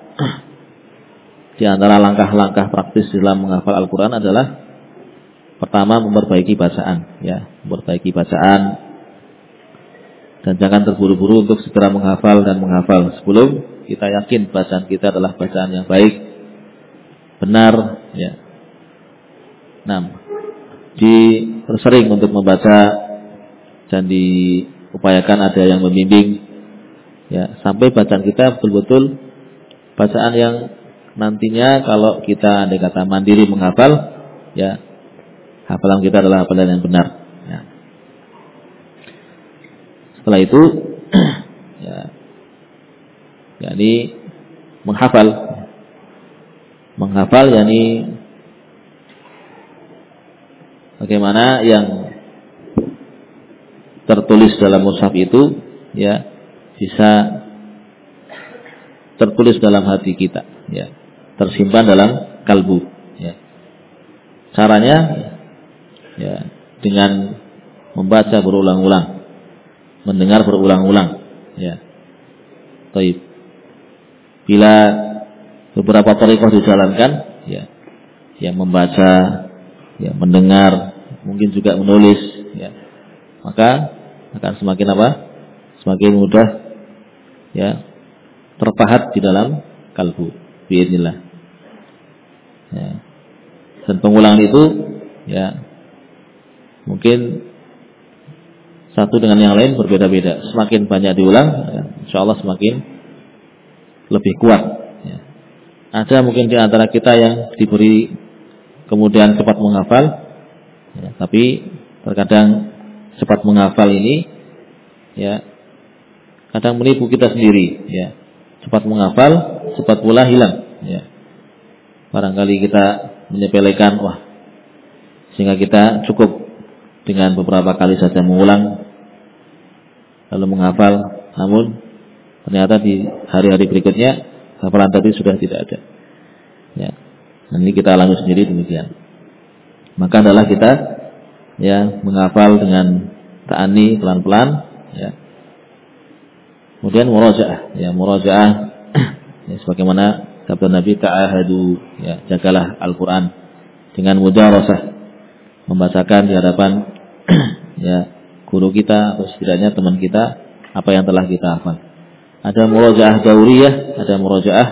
di antara langkah-langkah praktis dalam menghafal Al-Quran adalah pertama memperbaiki bacaan, ya, memperbaiki bacaan, dan jangan terburu-buru untuk segera menghafal dan menghafal sebelum kita yakin bacaan kita adalah bacaan yang baik, benar, ya. Nah, dipersering untuk membaca dan diupayakan ada yang membimbing, ya, sampai bacaan kita betul-betul bacaan yang nantinya kalau kita andai kata mandiri menghafal, ya, hafalan kita adalah hafalan yang benar. Ya. Setelah itu, ya, yakni menghafal, yakni bagaimana yang tertulis dalam mushaf itu, ya, bisa tertulis dalam hati kita, ya, tersimpan dalam kalbu, ya. Caranya, ya, dengan membaca berulang-ulang, mendengar berulang-ulang, ya. Baik. Bila beberapa thariqah dijalankan, ya, yang membaca, ya, mendengar, mungkin juga menulis, ya, maka akan semakin apa? Semakin mudah, ya, terpahat di dalam kalbu, biidznillah. Ya. Dan pengulangan itu, ya, mungkin satu dengan yang lain berbeda-beda. Semakin banyak diulang, ya, insyaallah semakin lebih kuat. Ya. Ada mungkin di antara kita yang diberi kemudian cepat menghafal, ya, tapi terkadang cepat menghafal ini, ya, kadang menipu kita sendiri, ya. Cepat menghafal, cepat pula hilang, ya. Barangkali kita menyepelekan, wah, sehingga kita cukup dengan beberapa kali saja mengulang lalu menghafal, namun ternyata di hari-hari berikutnya hafalan tadi sudah tidak ada, ya. Dan ini kita alami sendiri demikian. Maka adalah kita, ya, menghafal dengan ta'ani pelan-pelan, ya. Kemudian murajaah, ya, murajaah, ya, sebagaimana sabda Nabi ta'ahadu, ya, jagalah Al-Qur'an dengan mudarasah, membacakan di hadapan ya, guru kita atau setidaknya teman kita apa yang telah kita hafal. Ada murajaah dauriyah, ada murajaah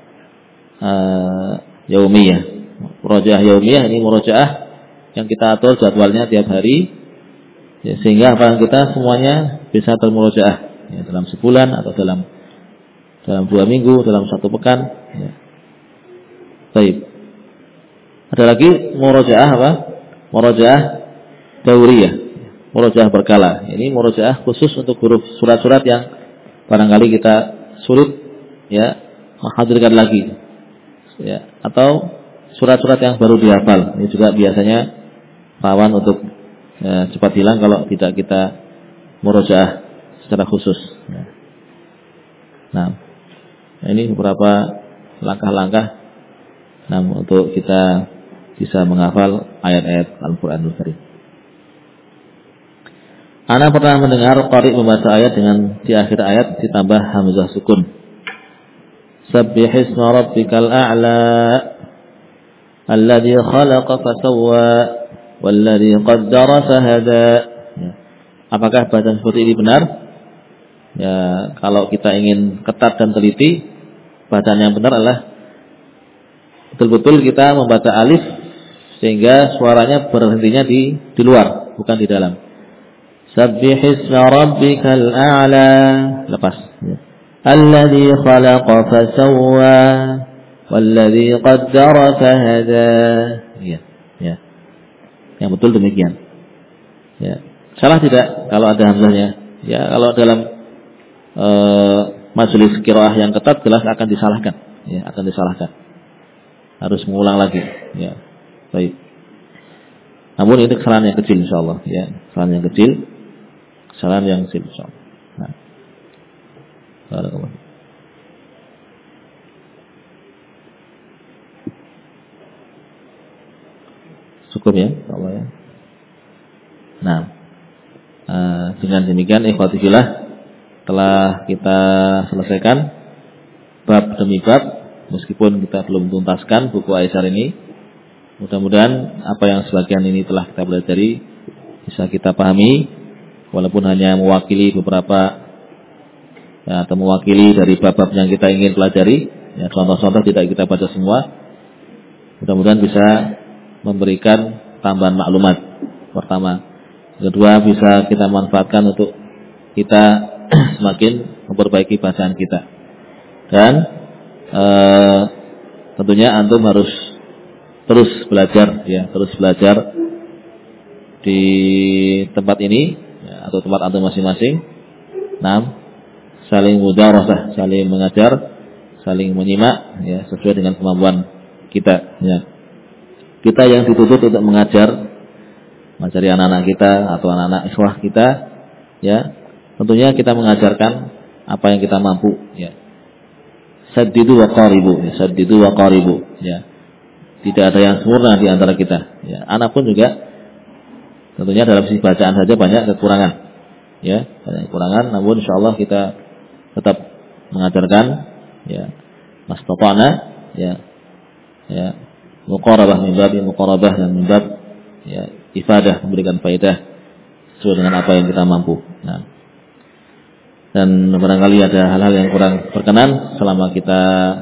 yaumiyah. Murajaah yaumiyah ini murajaah yang kita atur jadwalnya tiap hari, ya, sehingga hafalan kita semuanya bisa termurajaah, ya, dalam sebulan atau dalam 2 minggu, dalam 1 pekan, ya. Baik. Ada lagi murajaah apa? Murajaah dauriyah, murajaah berkala. Ini murajaah khusus untuk huruf surat-surat yang barangkali kita sulit, ya, menghadirkan lagi, ya, atau surat-surat yang baru dihafal. Ini juga biasanya rawan untuk, ya, cepat hilang kalau tidak kita murajaah secara khusus, ya. Nah, ini beberapa langkah-langkah, nah, untuk kita bisa menghafal ayat-ayat Al-Qur'anul Karim. Ana pernah mendengar qari membaca ayat dengan di akhir ayat ditambah hamzah sukun. Sabbihisma rabbikal a'la alladzi khalaqa fasawwa walladzi qaddara fahada. Ya. Apakah bacaan seperti ini benar? Ya, kalau kita ingin ketat dan teliti, bacaan yang benar adalah betul-betul kita membaca alif sehingga suaranya berhentinya di luar, bukan di dalam. Sabbihisma rabbikal a'la, lepas. Ya. Alladzi khalaqa fasawwa walladzi qaddara fahada. Ya, ya. Yang betul demikian. Ya. Salah tidak kalau ada hamzahnya? Ya, kalau dalam majelis qiraah yang ketat jelas akan disalahkan. Ya, akan disalahkan. Harus mengulang lagi. Ya. Baik. Namun ini kesalahan yang kecil insyaallah, ya. Kesalahan yang kecil. Kesalahan yang kecil insyaallah. Nah. Barakallahu. Cukup ya, insyaallah ya. Nah, dengan demikian ikhwati fillah telah kita selesaikan bab demi bab, meskipun kita belum tuntaskan buku Aisar ini. Mudah-mudahan apa yang sebagian ini telah kita pelajari bisa kita pahami, walaupun hanya mewakili beberapa ya, atau mewakili dari bab-bab yang kita ingin pelajari. Ya, contoh-contoh tidak kita baca semua. Mudah-mudahan bisa memberikan tambahan maklumat. Pertama, kedua bisa kita manfaatkan untuk kita semakin memperbaiki bacaan kita. Dan tentunya antum harus terus belajar, ya, terus belajar di tempat ini ya, atau tempat antum masing-masing. Saling mudarasah, saling mengajar, saling menyimak, ya, sesuai dengan kemampuan kita. Ya. Kita yang dituntut untuk mengajari anak-anak kita atau anak-anak ikhwah kita, ya, tentunya kita mengajarkan apa yang kita mampu, ya. Saddidu wa qaribu, ya, saddidu wa qaribu, ya. Tidak ada yang sempurna di antara kita, ya. Anak pun juga tentunya dalam sisi bacaan saja banyak kekurangan, ya, banyak kekurangan. Namun insyaallah kita tetap mengajarkan, ya, mastata'na, ya, ya, muqarabah min bab muqarabah dan min bab, ya, ifadah, memberikan faedah sesuai dengan apa yang kita mampu. Nah, dan barangkali ada hal-hal yang kurang berkenan selama kita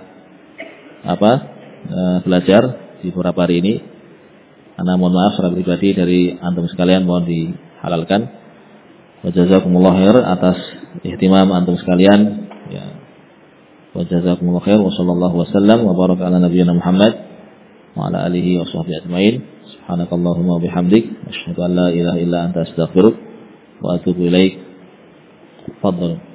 belajar di beberapa hari ini. Ana mohon maaf secara pribadi dari antum sekalian, mohon dihalalkan. Wa jazakumullahu khair atas ihtimam antum sekalian, ya. Wa jazakumullahu khair wa sallallahu wasallam wa baraka ala nabiyyina Muhammad wa ala alihi wa sahbihi ajmain. Subhanakallahumma wa bihamdik asyhadu an la ilaha illa anta astaghfiruka wa atubu ilaik. Fadhal.